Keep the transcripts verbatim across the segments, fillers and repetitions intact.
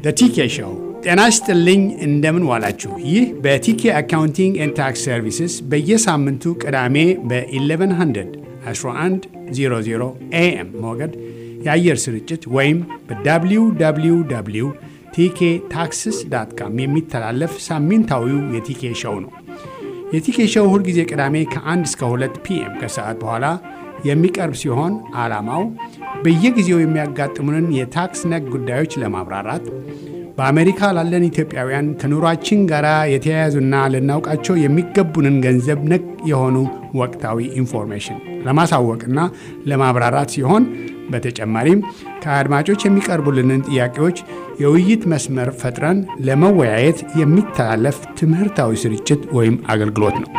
The T K Show. ጤና ይስጥልኝ እንደምን ዋላችሁ። ይህ በቲኬ አካውንቲንግ ኤንድ ታክስ ሰርቪስስ በየሳምንቱ ቅዳሜ በ1100 1100 ኤኤም ሞገድ የአየር ስርጭት ወይም በደብሊው ደብሊው ደብሊው ዶት ቲኬ ታክስስ ዶት ኮም የሚተላለፍ ሳምንታዊው የቲኬ ሾው ነው። የቲኬ ሾው ሁል ጊዜ ቅዳሜ ከአንድ እስከ ሁለት ፒኤም ከሰዓት በኋላ የሚቀርብ ሲሆን ዓላማው በየጊዜው የሚያጋጥሙንን የታክስ ነክ ጉዳዮች ለማብራራት በአሜሪካ ላለን ኢትዮጵያውያን ከኑሯችን ጋር የተያያዙና ልናውቃቸው የሚገቡንን ገንዘብ ነክ የሆኑ ወቅታዊ ኢንፎርሜሽን ለማሳወቅና ለማብራራት ሲሆን በተጨማሪም ከአድማጮች የሚቀርቡልንን ጥያቄዎች የውይይት መስመር ፈጥረን ለመወያየት የሚተላለፍ ትምህርታዊ ስርጭት ወይም አገልግሎት ነው።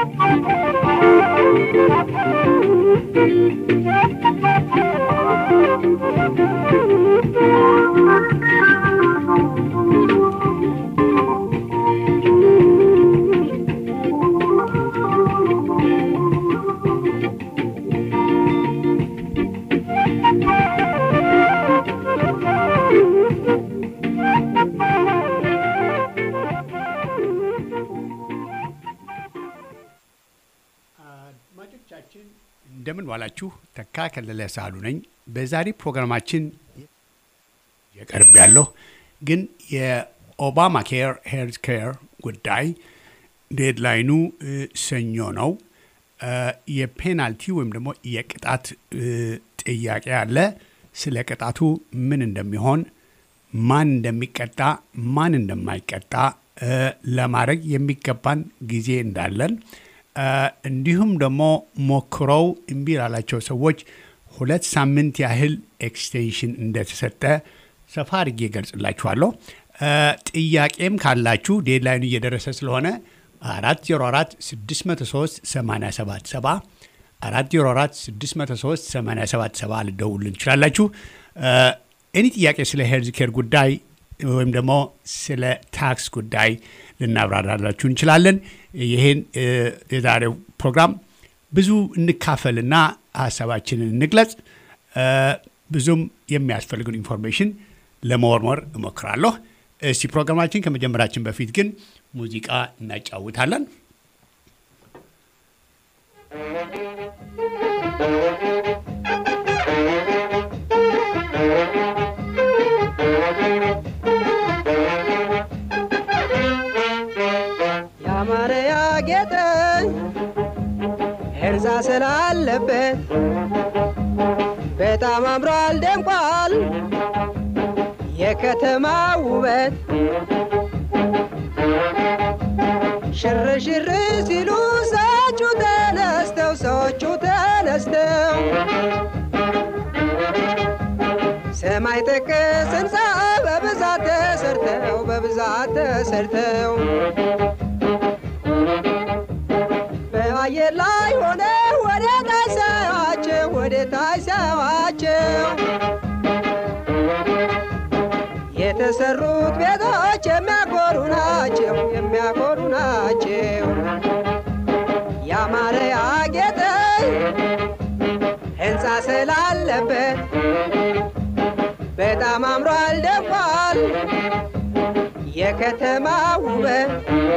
እንደምን ዋላችሁ። ተካ ከለለ ሳሉ ነኝ። በዛሬ ፕሮግራማችን የቀርብ ያለው ግን የኦባማ ኬር ሄልዝ ኬር ጉዳይ ዴድላይኑ ሰኞ ነው። የፔናልቲ ወይም ደግሞ የቅጣት ጥያቄ አለ። ስለ ቅጣቱ ምን እንደሚሆን፣ ማን እንደሚቀጣ፣ ማን እንደማይቀጣ ለማድረግ የሚገባን ጊዜ እንዳለን እንዲሁም ደግሞ ሞክረው እምቢ ላላቸው ሰዎች ሁለት ሳምንት ያህል ኤክስቴንሽን እንደተሰጠ ሰፋ አድርጌ ገልጽላችኋለሁ። ጥያቄም ካላችሁ ዴድላይኑ እየደረሰ ስለሆነ አራት ዜሮ አራት ስድስት መቶ ሶስት ሰማንያ ሰባት ሰባ አራት ዜሮ አራት ስድስት መቶ ሶስት ሰማንያ ሰባት ሰባ ልደውሉልን ትችላላችሁ። እኔ ጥያቄ ስለ ሄልዝ ኬር ጉዳይ ወይም ደግሞ ስለ ታክስ ጉዳይ ልናብራራላችሁ እንችላለን። ይሄን የዛሬው ፕሮግራም ብዙ እንካፈልና ሐሳባችንን እንግለጽ። ብዙም የሚያስፈልጉን ኢንፎርሜሽን ለመወርወር እሞክራለሁ። እስቲ ፕሮግራማችን ከመጀመራችን በፊት ግን ሙዚቃ እናጫውታለን። ሄርዛ ስላለበት በጣም አምሯል ደምቋል የከተማ ውበት ሽር ሽር ሲሉ ሰዎቹ ተነስተው ሰዎቹ ተነስተው ሰማይ ጠቀስ ሕንፃ በብዛት ተሰርተው በብዛት ተሰርተው በአየር ላይ ሆነ ወደ ታች ሳያቸው ወደ ታች ሳያቸው የተሰሩት ቤቶች የሚያኮሩ ናቸው የሚያኮሩ ናቸው። ያማረ ያጌጠ ሕንፃ ስላለበት በጣም አምሯል ደምቋል የከተማ ውበት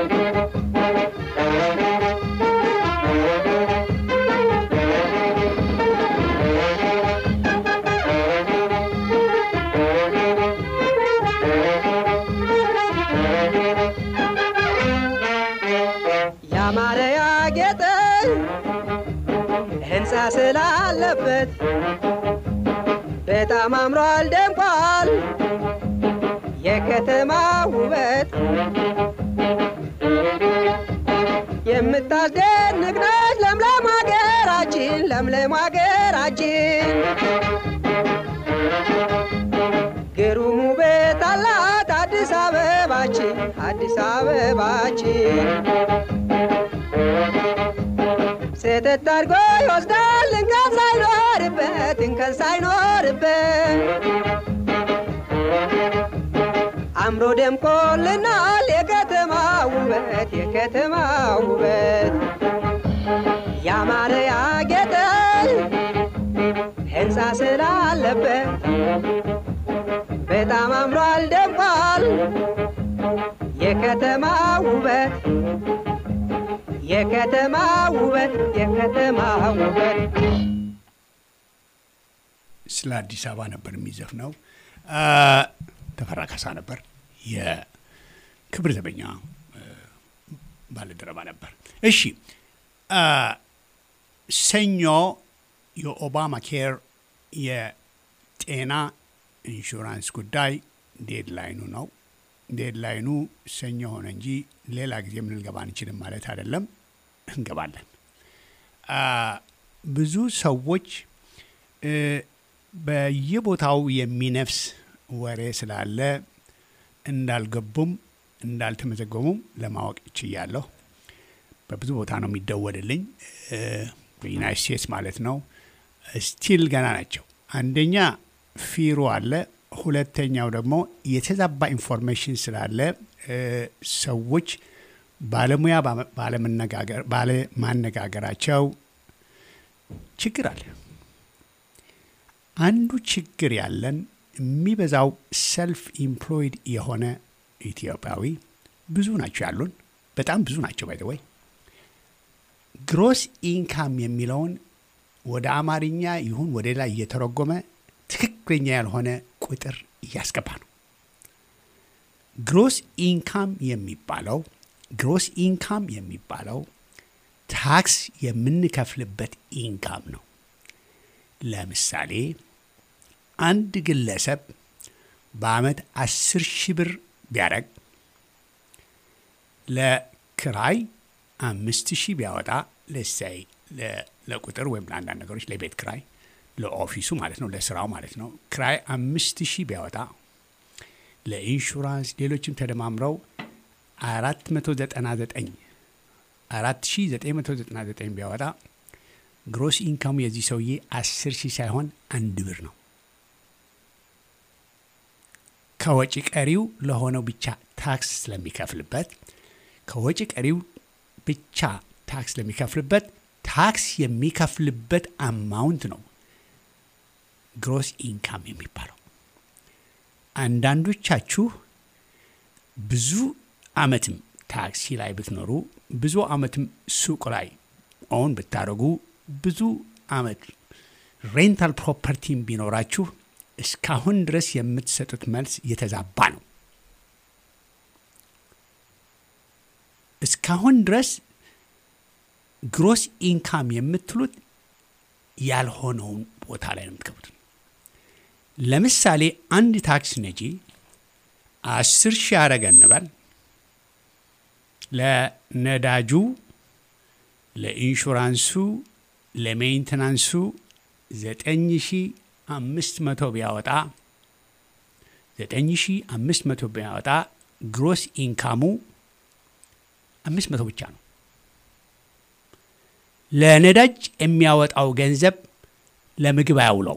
ያማረ ያጌጠ ሕንፃ ስላለበት በጣም አምሯል ደምቋል የከተማ ውበት የምታስደንቅ ነች ለምለም ሀገራችን ለምለም ሀገራችን ግሩም ውበት አላት አዲስ አበባችን አዲስ አበባችን ስተት አድርጎ ይወስዳል እንከን ሳይኖርበት እንከን ሳይኖርበት አምሮ ደምቆልናል የከተማ ውበት የከተማ ውበት ያማረ ያጌጠ ሕንፃ ስላለበት በጣም አምሯል ደምቋል የከተማ ውበት የከተማ ውበት የከተማ ውበት ስለ አዲስ አበባ ነበር የሚዘፍነው ተፈራ ካሳ ነበር የክብር ዘበኛ ባለደረባ ነበር እሺ ሰኞ የኦባማ ኬር የጤና ኢንሹራንስ ጉዳይ ዴድላይኑ ነው ዴድላይኑ ሰኞ ሆነ እንጂ ሌላ ጊዜ ምን ልገባ እንችልም ማለት አይደለም እንገባለን ብዙ ሰዎች በየቦታው የሚነፍስ ወሬ ስላለ እንዳልገቡም እንዳልተመዘገቡም ለማወቅ ይችላል በብዙ ቦታ ነው የሚደወልልኝ በዩናይትድ ስቴትስ ማለት ነው ስቲል ገና ናቸው አንደኛ ፊሮ አለ ሁለተኛው ደግሞ የተዛባ ኢንፎርሜሽን ስላለ ሰዎች ባለሙያ ባለመነጋገር ባለማነጋገራቸው ችግር አለ አንዱ ችግር ያለን የሚበዛው ሰልፍ ኢምፕሎይድ የሆነ ኢትዮጵያዊ ብዙ ናቸው ያሉን በጣም ብዙ ናቸው ባይ ዘ ወይ ግሮስ ኢንካም የሚለውን ወደ አማርኛ ይሁን ወደ ሌላ እየተረጎመ ትክክለኛ ያልሆነ ቁጥር እያስገባ ነው ግሮስ ኢንካም የሚባለው ግሮስ ኢንካም የሚባለው ታክስ የምንከፍልበት ኢንካም ነው ለምሳሌ አንድ ግለሰብ በአመት አስር ሺህ ብር ቢያደርግ ለክራይ አምስት ሺህ ቢያወጣ ለሳይ ለቁጥር ወይም ለአንዳንድ ነገሮች ለቤት ክራይ ለኦፊሱ ማለት ነው ለስራው ማለት ነው ክራይ አምስት ሺህ ቢያወጣ ለኢንሹራንስ ሌሎችም ተደማምረው አራት መቶ ዘጠና ዘጠኝ አራት ሺህ ዘጠኝ መቶ ዘጠና ዘጠኝ ቢያወጣ ግሮስ ኢንካሙ የዚህ ሰውዬ አስር ሺህ ሳይሆን አንድ ብር ነው ከወጪ ቀሪው ለሆነው ብቻ ታክስ ስለሚከፍልበት ከወጪ ቀሪው ብቻ ታክስ ለሚከፍልበት ታክስ የሚከፍልበት አማውንት ነው ግሮስ ኢንካም የሚባለው አንዳንዶቻችሁ ብዙ አመትም ታክሲ ላይ ብትኖሩ ብዙ አመትም ሱቅ ላይ ኦን ብታረጉ ብዙ አመት ሬንታል ፕሮፐርቲም ቢኖራችሁ እስካሁን ድረስ የምትሰጡት መልስ የተዛባ ነው እስካሁን ድረስ ግሮስ ኢንካም የምትሉት ያልሆነውን ቦታ ላይ ነው የምትከፍሉት ለምሳሌ አንድ ታክስ ነጂ አስር ሺህ አረገ እንበል ለነዳጁ ለኢንሹራንሱ ለሜንቴናንሱ ዘጠኝ ሺህ አምስት መቶ ቢያወጣ ዘጠኝ ሺህ አምስት መቶ ቢያወጣ ግሮስ ኢንካሙ አምስት መቶ ብቻ ነው ለነዳጅ የሚያወጣው ገንዘብ ለምግብ አያውለው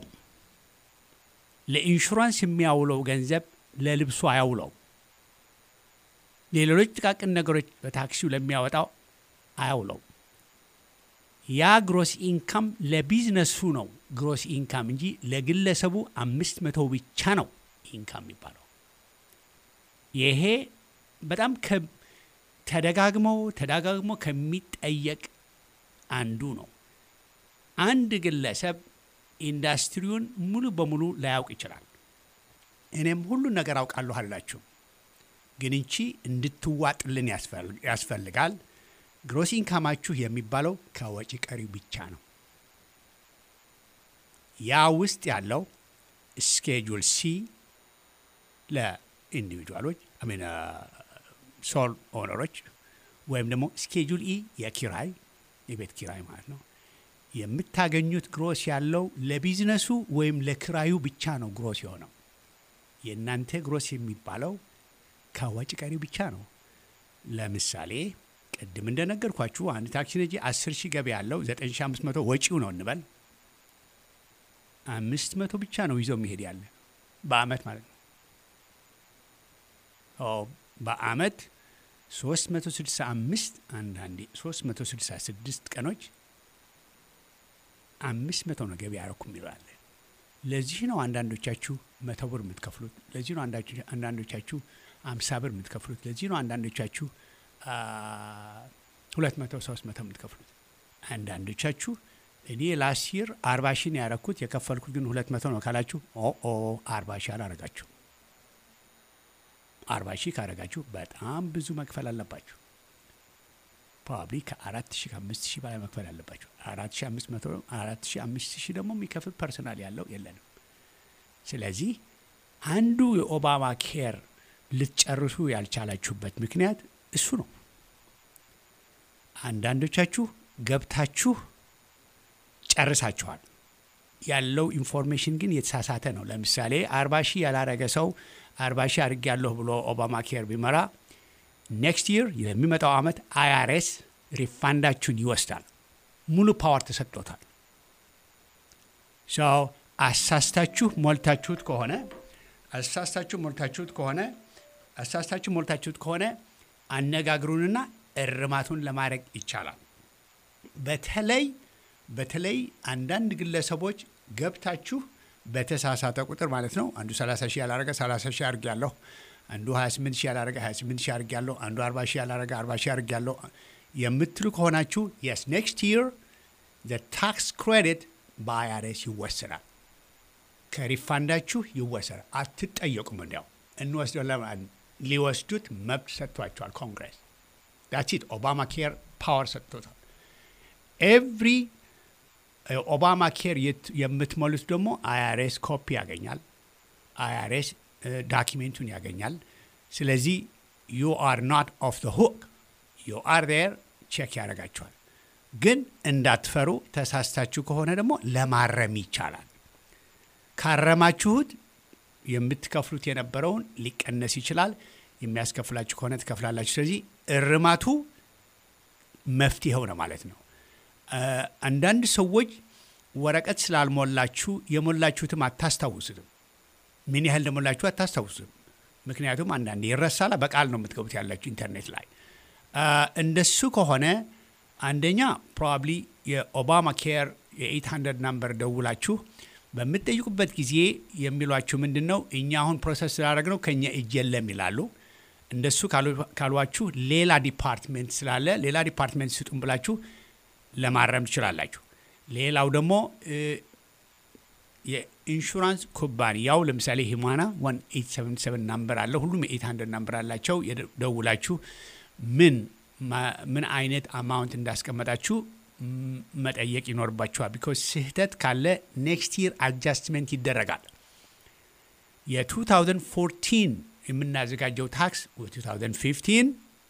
ለኢንሹራንስ የሚያውለው ገንዘብ ለልብሱ አያውለው ሌሎች ጥቃቅን ነገሮች በታክሲው ለሚያወጣው አያውለው ያ ግሮስ ኢንካም ለቢዝነሱ ነው ግሮስ ኢንካም እንጂ ለግለሰቡ አምስት መቶ ብቻ ነው ኢንካም የሚባለው ይሄ በጣም ተደጋግሞ ተደጋግሞ ከሚጠየቅ አንዱ ነው አንድ ግለሰብ ኢንዱስትሪውን ሙሉ በሙሉ ላያውቅ ይችላል እኔም ሁሉ ነገር አውቃለሁ አላችሁ ግን እንቺ እንድትዋጥልን ያስፈልጋል ግሮስ ኢንካማችሁ የሚባለው ከወጪ ቀሪው ብቻ ነው ያ ውስጥ ያለው ስኬጁል ሲ ለኢንዲቪጁዋሎች አይ ሚን ሶል ኦነሮች ወይም ደግሞ ስኬጁል ኢ የኪራይ የቤት ኪራይ ማለት ነው የምታገኙት ግሮስ ያለው ለቢዝነሱ ወይም ለክራዩ ብቻ ነው ግሮስ የሆነው የእናንተ ግሮስ የሚባለው ከወጪ ቀሪው ብቻ ነው ለምሳሌ ቅድም እንደነገርኳችሁ አንድ ታክሲ ነጂ አስር ሺህ ገቢ ያለው ዘጠኝ ሺህ አምስት መቶ ወጪው ነው እንበል አምስት መቶ ብቻ ነው ይዞ የሚሄድ ያለ በአመት ማለት ነው ኦ በአመት ሶስት መቶ ስልሳ አምስት አንዳንዴ ሶስት መቶ ስልሳ ስድስት ቀኖች አምስት መቶ ነው ገቢ ያረኩ ይላል ለዚህ ነው አንዳንዶቻችሁ መቶ ብር የምትከፍሉት። ለዚህ ነው አንዳንዶቻችሁ አምሳ ብር የምትከፍሉት። ለዚህ ነው አንዳንዶቻችሁ ሁለት መቶ ሶስት መቶ የምትከፍሉት። አንዳንዶቻችሁ እኔ ላስት ይር አርባ ሺህ ነው ያረኩት የከፈልኩት ግን ሁለት መቶ ነው ካላችሁ ኦ ኦ አርባ ሺህ አላረጋችሁ። አርባ ሺህ ካረጋችሁ በጣም ብዙ መክፈል አለባችሁ። ፕሮባብሊ ከአራት ሺህ ከአምስት ሺህ በላይ መክፈል አለባችሁ። አራት ሺህ አምስት መቶ አራት ሺህ አምስት ሺህ ደግሞ የሚከፍል ፐርሰናል ያለው የለንም። ስለዚህ አንዱ የኦባማ ኬር ልትጨርሱ ያልቻላችሁበት ምክንያት እሱ ነው። አንዳንዶቻችሁ ገብታችሁ ጨርሳችኋል። ያለው ኢንፎርሜሽን ግን የተሳሳተ ነው። ለምሳሌ አርባ ሺህ ያላረገ ሰው አርባ ሺህ አድርጌያለሁ ብሎ ኦባማ ኬር ቢመራ ኔክስት ይር የሚመጣው ዓመት አይአርኤስ ሪፋንዳችሁን ይወስዳል። ሙሉ ፓወር ተሰጥቶታል። ሶ አሳስታችሁ ሞልታችሁት ከሆነ አሳስታችሁ ሞልታችሁት ከሆነ አሳስታችሁ ሞልታችሁት ከሆነ አነጋግሩንና እርማቱን ለማድረግ ይቻላል። በተለይ በተለይ አንዳንድ ግለሰቦች ገብታችሁ በተሳሳተ ቁጥር ማለት ነው አንዱ ሰላሳ ሺህ ያላረገ ሰላሳ ሺህ አድርጌያለሁ፣ አንዱ ሀያ ስምንት ሺህ ያላረገ ሀያ ስምንት ሺህ አድርጌያለሁ፣ አንዱ አርባ ሺህ ያላረገ አርባ ሺህ አድርጌያለሁ የምትሉ ከሆናችሁ የስ ኔክስት ይር ዘ ታክስ ክሬዲት በአይአርኤስ ይወሰናል። ከሪፋንዳችሁ ይወሰናል። አትጠየቁም። እንዲያው እንወስደው ለማን ሊወስዱት መብት ሰጥቷቸዋል ኮንግረስ። ዳትስ ኢት። ኦባማ ኬር ፓወር ሰጥቶታል። ኤቭሪ ኦባማ ኬር የምትሞሉት ደግሞ አይአርኤስ ኮፒ ያገኛል። አይአርኤስ ዳኪሜንቱን ያገኛል። ስለዚህ ዩ አር ኖት ኦፍ ዘ ሁክ ዩ አር ዴር ቼክ ያደርጋቸዋል። ግን እንዳትፈሩ፣ ተሳስታችሁ ከሆነ ደግሞ ለማረም ይቻላል። ካረማችሁት የምትከፍሉት የነበረውን ሊቀነስ ይችላል። የሚያስከፍላችሁ ከሆነ ትከፍላላችሁ። ስለዚህ እርማቱ መፍትሄው ነው ማለት ነው። አንዳንድ ሰዎች ወረቀት ስላልሞላችሁ የሞላችሁትም አታስታውሱትም። ምን ያህል እንደሞላችሁ አታስታውሱትም። ምክንያቱም አንዳንዴ ይረሳል። በቃል ነው የምትገቡት ያላችሁ ኢንተርኔት ላይ። እንደሱ ከሆነ አንደኛ ፕሮባብሊ የኦባማ ኬር የኤይት ሀንድረድ ናምበር ደውላችሁ በምትጠይቁበት ጊዜ የሚሏችሁ ምንድን ነው? እኛ አሁን ፕሮሰስ ስላደረግነው ከኛ እጅ የለም ይላሉ። እንደሱ ካሏችሁ ሌላ ዲፓርትሜንት ስላለ ሌላ ዲፓርትሜንት ስጡን ብላችሁ ለማረም ትችላላችሁ። ሌላው ደግሞ የኢንሹራንስ ኩባንያው ለምሳሌ ሂማና ዋን ኤይት ሰቨን ሰቨን ናምበር አለ። ሁሉም የኤይት ሀንድረድ ናምበር አላቸው። ደውላችሁ ምን ምን አይነት አማውንት እንዳስቀመጣችሁ መጠየቅ ይኖርባችኋል። ቢኮዝ ስህተት ካለ ኔክስት ይር አድጃስትመንት ይደረጋል። የ2014 የምናዘጋጀው ታክስ የ2015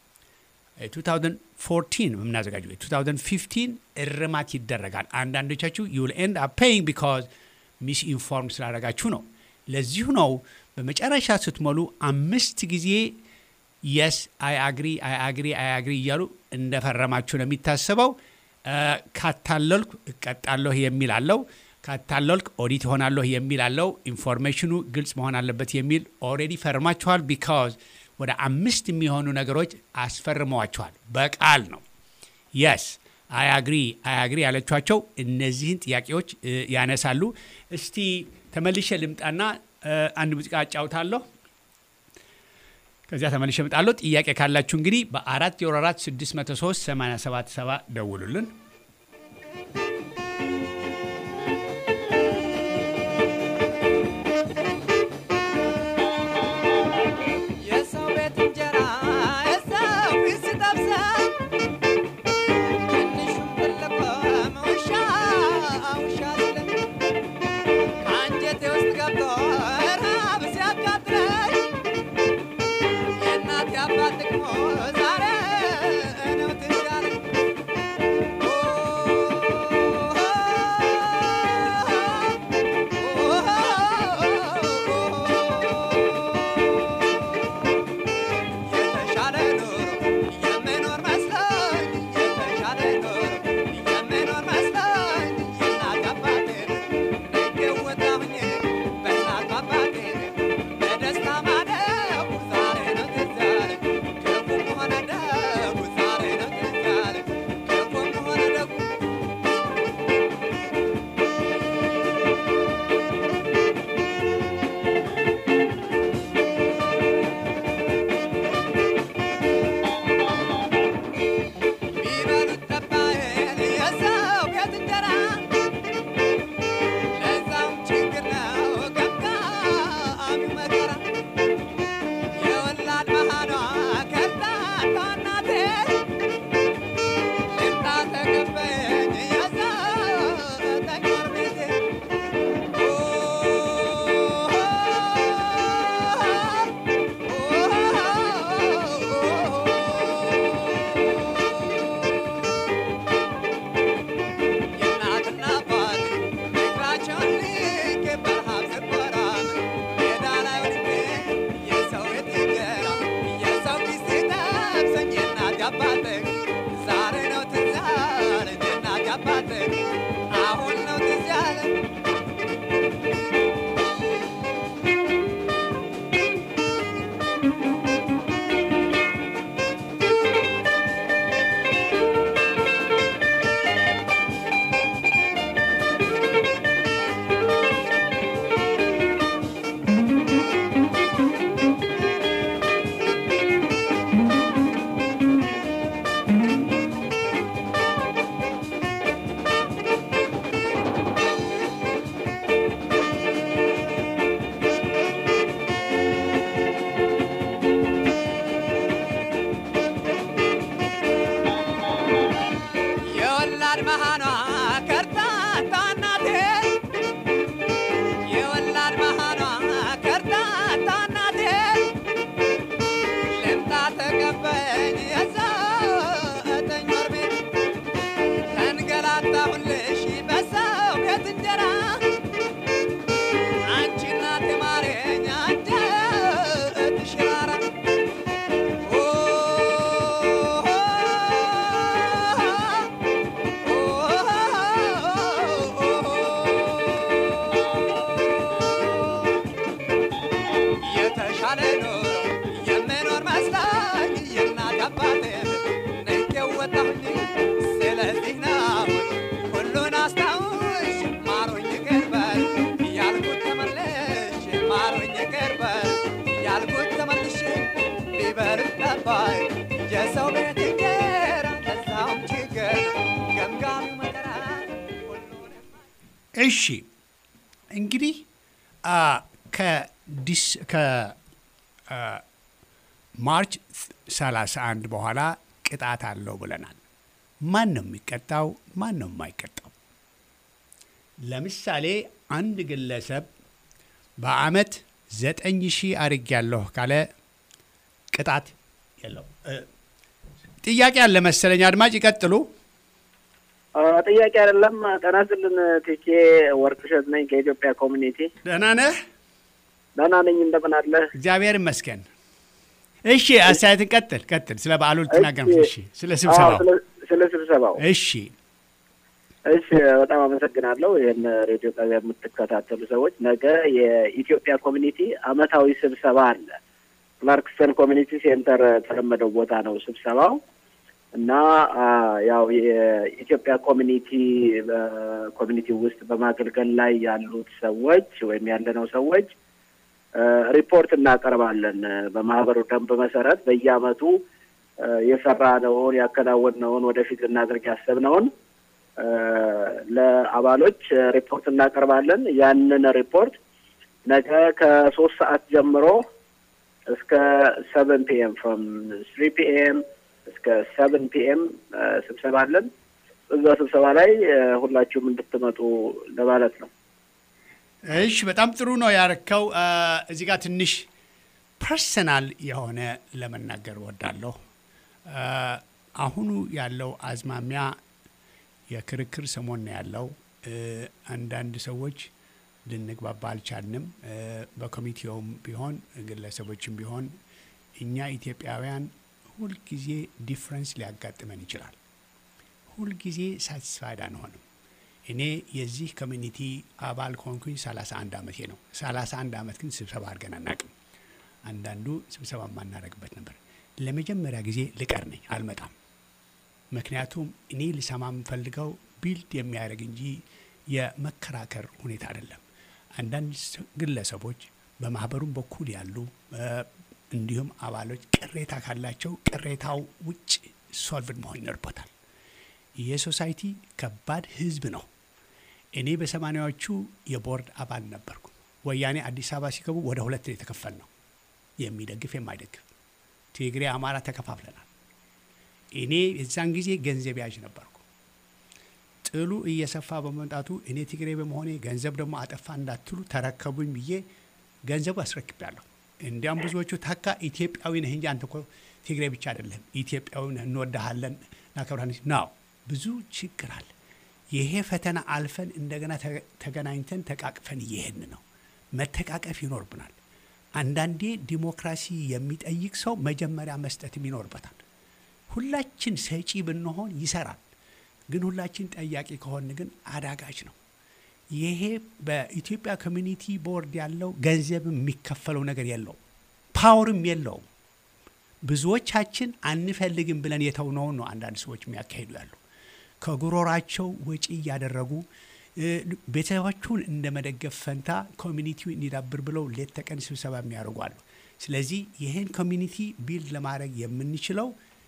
የ2014 የምናዘጋጀው የ2015 እርማት ይደረጋል። አንዳንዶቻችሁ you will end up paying because misinformed ስላደረጋችሁ ነው። ለዚሁ ነው በመጨረሻ ስትሞሉ አምስት ጊዜ yes I agree I agree I agree እያሉ እንደፈረማችሁ ነው የሚታሰበው። ካታለልኩ እቀጣለሁ የሚል አለው። ካታለልኩ ኦዲት ሆናለሁ የሚል አለው። ኢንፎርሜሽኑ ግልጽ መሆን አለበት የሚል ኦልሬዲ ፈርማችኋል። ቢካዝ ወደ አምስት የሚሆኑ ነገሮች አስፈርመዋችኋል። በቃል ነው yes I agree I agree ያለቻቸው እነዚህን ጥያቄዎች ያነሳሉ። እስቲ ተመልሼ ልምጣና አንድ ሙዚቃ አጫውታለሁ። ከዚያ ተመልሼ እመጣለሁ። ጥያቄ ካላችሁ እንግዲህ በአራት ዜሮ አራት ስድስት መቶ ሶስት ሰማንያ ሰባት ሰባ ደውሉልን። Oh እሺ እንግዲህ ከዲስ ከማርች ሰላሳ አንድ በኋላ ቅጣት አለው ብለናል። ማን ነው የሚቀጣው? ማን ነው የማይቀጣው? ለምሳሌ አንድ ግለሰብ በአመት ዘጠኝ ሺህ አድርጌያለሁ ካለ ቅጣት የለው። ጥያቄ አለ መሰለኝ። አድማጭ ይቀጥሉ። ጥያቄ አይደለም። ጤና ይስጥልን። ቲኬ ወርቅሸት ነኝ ከኢትዮጵያ ኮሚኒቲ። ደህና ነህ? ደህና ነኝ። እንደምን አለ? እግዚአብሔር ይመስገን። እሺ አስተያየትን ቀጥል ቀጥል። ስለ በዓሉ ልትናገር ነው? እሺ ስለ ስብሰባው ስለ ስብሰባው እሺ እሺ በጣም አመሰግናለሁ። ይሄን ሬዲዮ ጣቢያ የምትከታተሉ ሰዎች ነገ የኢትዮጵያ ኮሚኒቲ አመታዊ ስብሰባ አለ። ክላርክስተን ኮሚኒቲ ሴንተር ተለመደው ቦታ ነው ስብሰባው እና ያው የኢትዮጵያ ኮሚኒቲ በኮሚኒቲ ውስጥ በማገልገል ላይ ያሉት ሰዎች ወይም ያለነው ሰዎች ሪፖርት እናቀርባለን። በማህበሩ ደንብ መሰረት በየአመቱ የሰራነውን ያከናወንነውን ወደፊት ልናደርግ ያሰብነውን ለአባሎች ሪፖርት እናቀርባለን። ያንን ሪፖርት ነገ ከሶስት ሰዓት ጀምሮ እስከ ሰቨን ፒኤም ፍሮም ስሪ ፒኤም እስከ ሰቨን ፒኤም ስብሰባ አለን። እዛ ስብሰባ ላይ ሁላችሁም እንድትመጡ ለማለት ነው። እሺ በጣም ጥሩ ነው ያረከው። እዚህ ጋር ትንሽ ፐርሰናል የሆነ ለመናገር ወዳለሁ። አሁኑ ያለው አዝማሚያ የክርክር ሰሞን ነው ያለው። አንዳንድ ሰዎች ልንግባባ አልቻልንም። በኮሚቴውም ቢሆን ግለሰቦችም ቢሆን እኛ ኢትዮጵያውያን ሁልጊዜ ዲፍረንስ ሊያጋጥመን ይችላል። ሁልጊዜ ሳቲስፋይድ አንሆንም። እኔ የዚህ ኮሚኒቲ አባል ከሆንኩኝ ሰላሳ አንድ አመቴ ነው። ሰላሳ አንድ አመት ግን ስብሰባ አድርገን አናውቅም። አንዳንዱ ስብሰባ ማናረግበት ነበር። ለመጀመሪያ ጊዜ ልቀር ነኝ፣ አልመጣም። ምክንያቱም እኔ ልሰማ የምፈልገው ቢልድ የሚያደርግ እንጂ የመከራከር ሁኔታ አይደለም። አንዳንድ ግለሰቦች በማህበሩም በኩል ያሉ እንዲሁም አባሎች ቅሬታ ካላቸው ቅሬታው ውጭ ሶልቭድ መሆን ይኖርበታል። የሶሳይቲ ከባድ ህዝብ ነው። እኔ በሰማኒያዎቹ የቦርድ አባል ነበርኩ። ወያኔ አዲስ አበባ ሲገቡ ወደ ሁለት የተከፈል ነው፣ የሚደግፍ የማይደግፍ። ትግሬ፣ አማራ ተከፋፍለናል። እኔ የዛን ጊዜ ገንዘብ ያዥ ነበርኩ። ጥሉ እየሰፋ በመምጣቱ እኔ ትግሬ በመሆኔ ገንዘብ ደግሞ አጠፋ እንዳትሉ ተረከቡኝ ብዬ ገንዘቡ አስረክቤያለሁ። እንዲያም ብዙዎቹ ታካ ኢትዮጵያዊ ነህ እንጂ አንተ እኮ ትግሬ ብቻ አይደለም፣ ኢትዮጵያዊ ነህ፣ እንወድሃለን፣ እናከብርሃለን ነው። ብዙ ችግር አለ። ይሄ ፈተና አልፈን እንደገና ተገናኝተን ተቃቅፈን እየሄድን ነው። መተቃቀፍ ይኖርብናል። አንዳንዴ ዲሞክራሲ የሚጠይቅ ሰው መጀመሪያ መስጠትም ይኖርበታል። ሁላችን ሰጪ ብንሆን ይሰራል። ግን ሁላችን ጠያቂ ከሆን ግን አዳጋች ነው። ይሄ በኢትዮጵያ ኮሚኒቲ ቦርድ ያለው ገንዘብ የሚከፈለው ነገር የለው፣ ፓወርም የለው። ብዙዎቻችን አንፈልግም ብለን የተውነውን ነው አንዳንድ ሰዎች የሚያካሂዱ ያሉ። ከጉሮራቸው ወጪ እያደረጉ ቤተሰባቸውን እንደ መደገፍ ፈንታ ኮሚኒቲው እንዲዳብር ብለው ሌት ተቀን ስብሰባ የሚያደርጉ አሉ። ስለዚህ ይህን ኮሚኒቲ ቢልድ ለማድረግ የምንችለው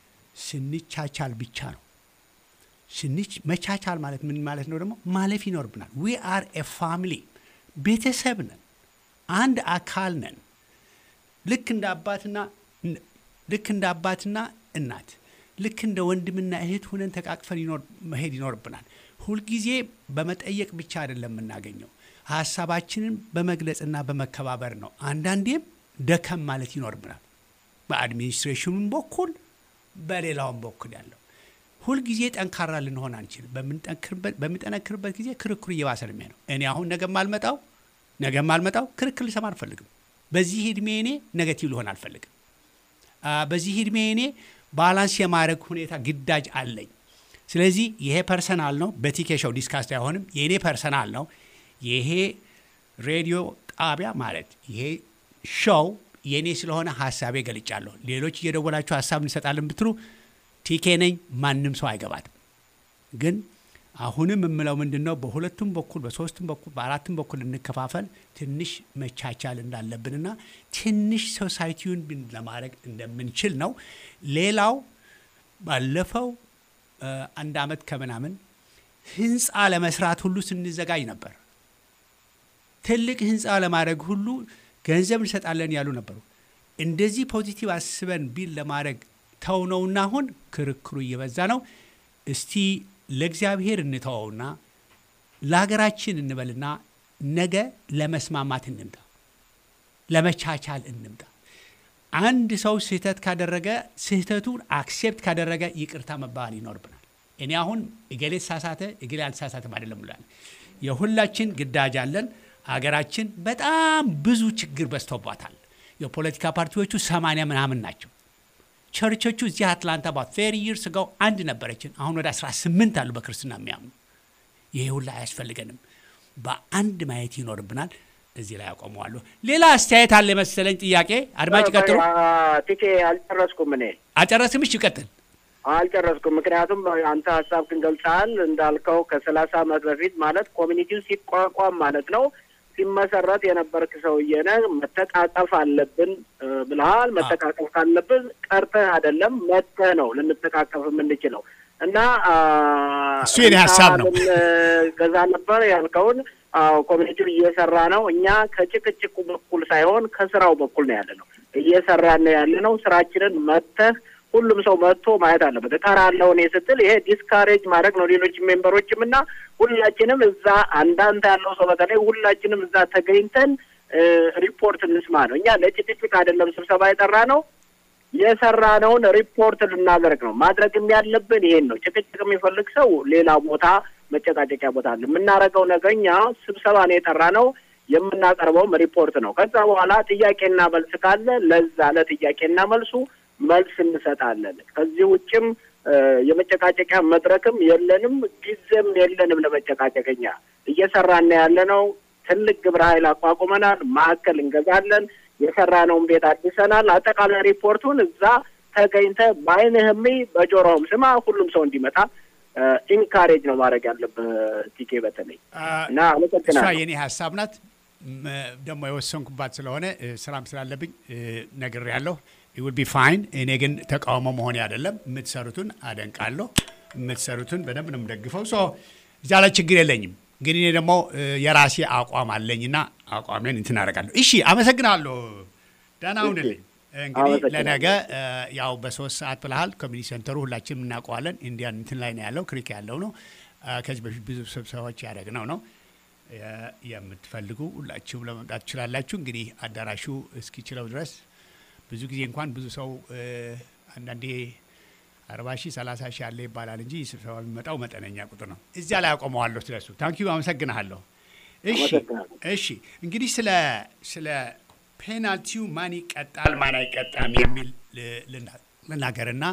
ስንቻቻል ብቻ ነው። ስንች መቻቻል ማለት ምን ማለት ነው? ደግሞ ማለፍ ይኖርብናል። ዊ አር ኤ ፋሚሊ፣ ቤተሰብ ነን፣ አንድ አካል ነን። ልክ እንደ አባትና ልክ እንደ አባትና እናት፣ ልክ እንደ ወንድምና እህት ሆነን ተቃቅፈን ይኖር መሄድ ይኖርብናል። ሁልጊዜ በመጠየቅ ብቻ አይደለም የምናገኘው፣ ሀሳባችንን በመግለጽና በመከባበር ነው። አንዳንዴም ደከም ማለት ይኖርብናል፣ በአድሚኒስትሬሽኑም በኩል በሌላውም በኩል ያለው። ሁልጊዜ ጠንካራ ልንሆን አንችልም። በምንጠነክርበት በሚጠነክርበት ጊዜ ክርክሩ እየባሰ ነው የሚሆነው። እኔ አሁን ነገም አልመጣው ነገም አልመጣው ክርክር ልሰማ አልፈልግም። በዚህ እድሜ እኔ ኔጌቲቭ ልሆን አልፈልግም። በዚህ እድሜ እኔ ባላንስ የማድረግ ሁኔታ ግዳጅ አለኝ። ስለዚህ ይሄ ፐርሰናል ነው። በቲኬ ሾው ዲስካስት አይሆንም። የኔ ፐርሰናል ነው። ይሄ ሬዲዮ ጣቢያ ማለት ይሄ ሾው የኔ ስለሆነ ሐሳቤ ገልጫለሁ። ሌሎች እየደወላችሁ ሐሳብ እንሰጣለን ብትሉ ቲኬ ነኝ፣ ማንም ሰው አይገባትም። ግን አሁንም የምለው ምንድነው በሁለቱም በኩል በሶስቱም በኩል በአራቱም በኩል እንከፋፈል፣ ትንሽ መቻቻል እንዳለብንና ትንሽ ሶሳይቲውን ለማድረግ እንደምንችል ነው። ሌላው ባለፈው አንድ አመት ከምናምን ህንጻ ለመስራት ሁሉ ስንዘጋጅ ነበር። ትልቅ ህንፃ ለማድረግ ሁሉ ገንዘብ እንሰጣለን ያሉ ነበሩ። እንደዚህ ፖዚቲቭ አስበን ቢል ለማድረግ ተውነውና አሁን ክርክሩ እየበዛ ነው። እስቲ ለእግዚአብሔር እንተወውና ለሀገራችን እንበልና ነገ ለመስማማት እንምጣ፣ ለመቻቻል እንምጣ። አንድ ሰው ስህተት ካደረገ ስህተቱን አክሴፕት ካደረገ ይቅርታ መባል ይኖርብናል። እኔ አሁን እገሌ ተሳሳተ እገሌ አልተሳሳተም አይደለም ብሏል። የሁላችን ግዳጅ አለን። አገራችን በጣም ብዙ ችግር በዝቶባታል። የፖለቲካ ፓርቲዎቹ ሰማንያ ምናምን ናቸው። ቸርቾቹ እዚህ አትላንታ ባ ثلاثين years ago አንድ ነበረችን። አሁን ወደ አስራ ስምንት አሉ በክርስትና የሚያምኑ። ይሄ ሁሉ አያስፈልገንም። በአንድ ማየት ይኖርብናል። እዚህ ላይ አቆመዋለሁ። ሌላ አስተያየት አለ መሰለኝ። ጥያቄ አድማጭ ቀጥሩ። ቲኬ አልጨረስኩም። እኔ አጨረስም? እሺ ይቀጥል። አልጨረስኩም። ምክንያቱም አንተ ሀሳብህን ገልጸሃል። እንዳልከው ከሰላሳ ዓመት በፊት ማለት ኮሚኒቲው ሲቋቋም ማለት ነው ሲመሰረት የነበርክ ሰውዬ ነህ። መተቃቀፍ አለብን ብለሃል። መተቃቀፍ ካለብን ቀርተህ አይደለም መጥተህ ነው ልንተቃቀፍ የምንችለው እና እሱ የኔ ሀሳብ ነው። ገዛ ነበር ያልከውን ኮሚኒቲው እየሰራ ነው። እኛ ከጭቅጭቁ በኩል ሳይሆን ከስራው በኩል ነው ያለነው። እየሰራን ነው ያለነው። ስራችንን መጥተህ ሁሉም ሰው መጥቶ ማየት አለበት። እቀራለሁ እኔ ስትል ይሄ ዲስካሬጅ ማድረግ ነው ሌሎች ሜምበሮችም እና ሁላችንም እዛ አንዳንድ ያለው ሰው በተለይ ሁላችንም እዛ ተገኝተን ሪፖርት እንስማ ነው። እኛ ለጭቅጭቅ አይደለም ስብሰባ የጠራ ነው። የሰራነውን ሪፖርት ልናደርግ ነው። ማድረግም ያለብን ይሄን ነው። ጭቅጭቅ የሚፈልግ ሰው ሌላ ቦታ መጨቃጨቂያ ቦታ አለ። የምናደርገው ነገኛ ስብሰባ ነው የጠራ ነው። የምናቀርበውም ሪፖርት ነው። ከዛ በኋላ ጥያቄና መልስ ካለ ለዛ ለጥያቄና መልሱ መልስ እንሰጣለን። ከዚህ ውጭም የመጨቃጨቂያ መድረክም የለንም፣ ጊዜም የለንም ለመጨቃጨቀኛ። እየሰራን ያለነው ትልቅ ግብረ ኃይል አቋቁመናል። ማዕከል እንገዛለን። የሰራነውን ቤት አድሰናል። አጠቃላይ ሪፖርቱን እዛ ተገኝተህ በዓይንህም በጆሮህም ስማ። ሁሉም ሰው እንዲመጣ ኢንካሬጅ ነው ማድረግ ያለብህ ቲኬ በተለይ እና አመሰግናለሁ። እሷ የኔ ሀሳብ ናት። ደግሞ የወሰንኩባት ስለሆነ ስራም ስላለብኝ ነግሬያለሁ። it will be fine። እኔ ግን ተቃውሞ መሆን አይደለም። የምትሰሩትን አደንቃለሁ። የምትሰሩትን በደንብ ነው የምደግፈው። ሶ እዛ ላይ ችግር የለኝም። ግን እኔ ደግሞ የራሴ አቋም አለኝና አቋሜን እንትን አደርጋለሁ። እሺ አመሰግናለሁ። ደህና ሁንልኝ። እንግዲህ ለነገ ያው በሶስት ሰዓት ብለሃል። ኮሚኒቲ ሴንተሩ ሁላችንም እናውቀዋለን። ኢንዲያን እንትን ላይ ነው ያለው፣ ክሪክ ያለው ነው። ከዚህ በፊት ብዙ ስብሰባዎች ያደረግነው ነው። የምትፈልጉ ሁላችሁም ለመምጣት ትችላላችሁ። እንግዲህ አዳራሹ እስኪችለው ድረስ ብዙ ጊዜ እንኳን ብዙ ሰው አንዳንዴ አርባ ሺህ ሰላሳ ሺህ አለ ይባላል እንጂ ስብሰባ የሚመጣው መጠነኛ ቁጥር ነው። እዚያ ላይ አቆመዋለሁ። ስለሱ ታንኪዩ አመሰግናለሁ። እሺ እሺ። እንግዲህ ስለ ስለ ፔናልቲው ማን ይቀጣል ማን አይቀጣም የሚል ልናገርና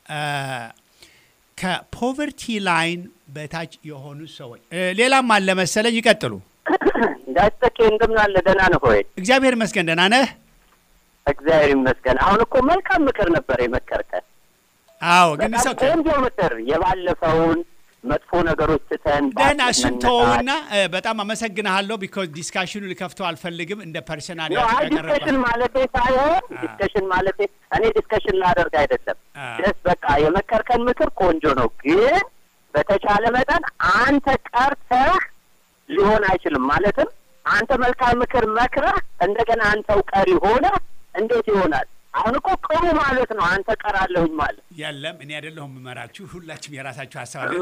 ከፖቨርቲ ላይን በታች የሆኑ ሰዎች ሌላም አለ መሰለኝ። ይቀጥሉ። ዳስተክ እንደምን አለ? ደህና ነህ ወይ? እግዚአብሔር ይመስገን ደህና ነህ? እግዚአብሔር ይመስገን። አሁን እኮ መልካም ምክር ነበር የመከርከን። አዎ ግን ሰው ቆንጆ ምክር፣ የባለፈውን መጥፎ ነገሮች ተን ደህና ስንተውና በጣም አመሰግናለሁ። ቢኮዝ ዲስካሽኑ ልከፍተው አልፈልግም እንደ ፐርሰናል ያቀረበ ዲስከሽን ማለት ሳይሆን ዲስከሽን ማለት እኔ ዲስከሽን ላደርግ አይደለም። ደስ በቃ የመከርከን ምክር ቆንጆ ነው። ግን በተቻለ መጠን አንተ ቀርተህ ሊሆን አይችልም። ማለትም አንተ መልካም ምክር መክረህ እንደገና አንተው ቀሪ ሆነ እንዴት ይሆናል? አሁን እኮ ቅሩ ማለት ነው። አንተ ቀራለሁኝ ማለት የለም። እኔ አይደለሁም የምመራችሁ። ሁላችሁም የራሳችሁ ሀሳብ አለ።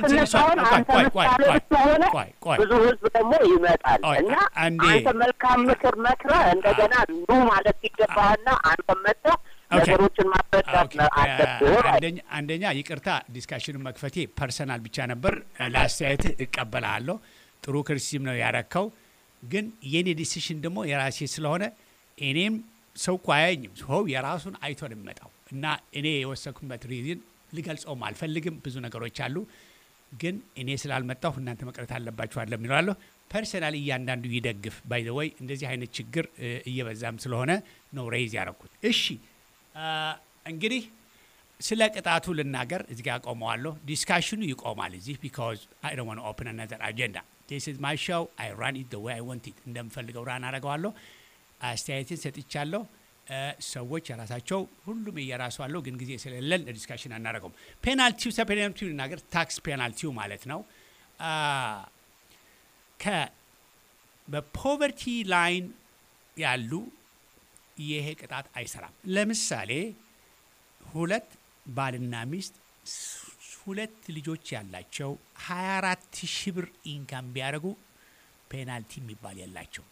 ብዙ ህዝብ ደግሞ ይመጣል እና አንተ መልካም ምክር መክረህ እንደገና ኑ ማለት ሲገባህና አንተ መጥተህ ነገሮችን ማስረዳት አለብህ። አንደኛ ይቅርታ ዲስካሽኑን መክፈቴ ፐርሰናል ብቻ ነበር። ለአስተያየትህ እቀበላለሁ። ጥሩ ክርስቲም ነው ያረከው። ግን የኔ ዲሲሽን ደግሞ የራሴ ስለሆነ እኔም ሰው እኮ አያየኝም። ሰው የራሱን አይቶ ነው የሚመጣው እና እኔ የወሰንኩበት ሪዝን ልገልጸውም አልፈልግም። ብዙ ነገሮች አሉ። ግን እኔ ስላልመጣሁ እናንተ መቅረት አለባችሁ አለ የሚለዋለሁ። ፐርሰናል እያንዳንዱ ይደግፍ። ባይ ዘ ወይ እንደዚህ አይነት ችግር እየበዛም ስለሆነ ነው ሬይዝ ያደረኩት። እሺ እንግዲህ ስለ ቅጣቱ ልናገር። እዚህ ጋር አቆመዋለሁ። ዲስካሽኑ ይቆማል እዚህ ቢካዝ አይ ዶንት ዋንት ቱ ኦፕን አናዘር አጀንዳ። ዲስ ኢዝ ማይ ሾው። አይ ራን ኢት ዘ ዌይ አይ ዋንት ኢት። እንደምፈልገው ራን አደርገዋለሁ። አስተያየትን ሰጥቻለሁ። ሰዎች የራሳቸው ሁሉም የራሱ አለው። ግን ጊዜ ስለሌለን ዲስካሽን አናደርገውም። ፔናልቲው ሰፔናልቲው ልናገር። ታክስ ፔናልቲው ማለት ነው ከ በፖቨርቲ ላይን ያሉ ይሄ ቅጣት አይሰራም። ለምሳሌ ሁለት ባልና ሚስት ሁለት ልጆች ያላቸው ሀያ አራት ሺህ ብር ኢንካም ቢያደርጉ ፔናልቲ የሚባል የላቸው።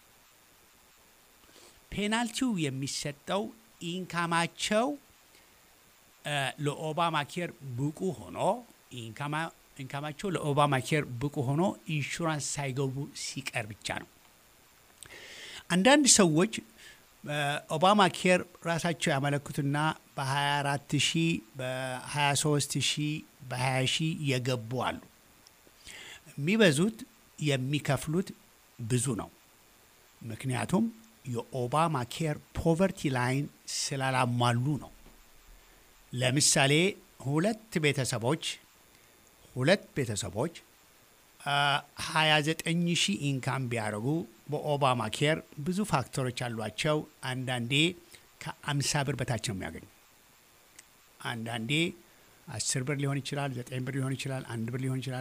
ፔናልቲው የሚሰጠው ኢንካማቸው ለኦባማ ኬር ብቁ ሆኖ ኢንካማ ኢንካማቸው ለኦባማ ኬር ብቁ ሆኖ ኢንሹራንስ ሳይገቡ ሲቀር ብቻ ነው። አንዳንድ ሰዎች ኦባማ ኬር ራሳቸው ያመለክቱና በ24 ሺህ በ23 ሺህ በ20 ሺህ የገቡ አሉ። የሚበዙት የሚከፍሉት ብዙ ነው። ምክንያቱም የኦባማ ኬር ፖቨርቲ ላይን ስላላሟሉ ነው። ለምሳሌ ሁለት ቤተሰቦች ሁለት ቤተሰቦች ሀያ ዘጠኝ ሺህ ኢንካም ቢያደርጉ በኦባማ ኬር ብዙ ፋክተሮች አሏቸው። አንዳንዴ ከአምሳ ብር በታች ነው የሚያገኙ። አንዳንዴ አስር ብር ሊሆን ይችላል፣ ዘጠኝ ብር ሊሆን ይችላል፣ አንድ ብር ሊሆን ይችላል።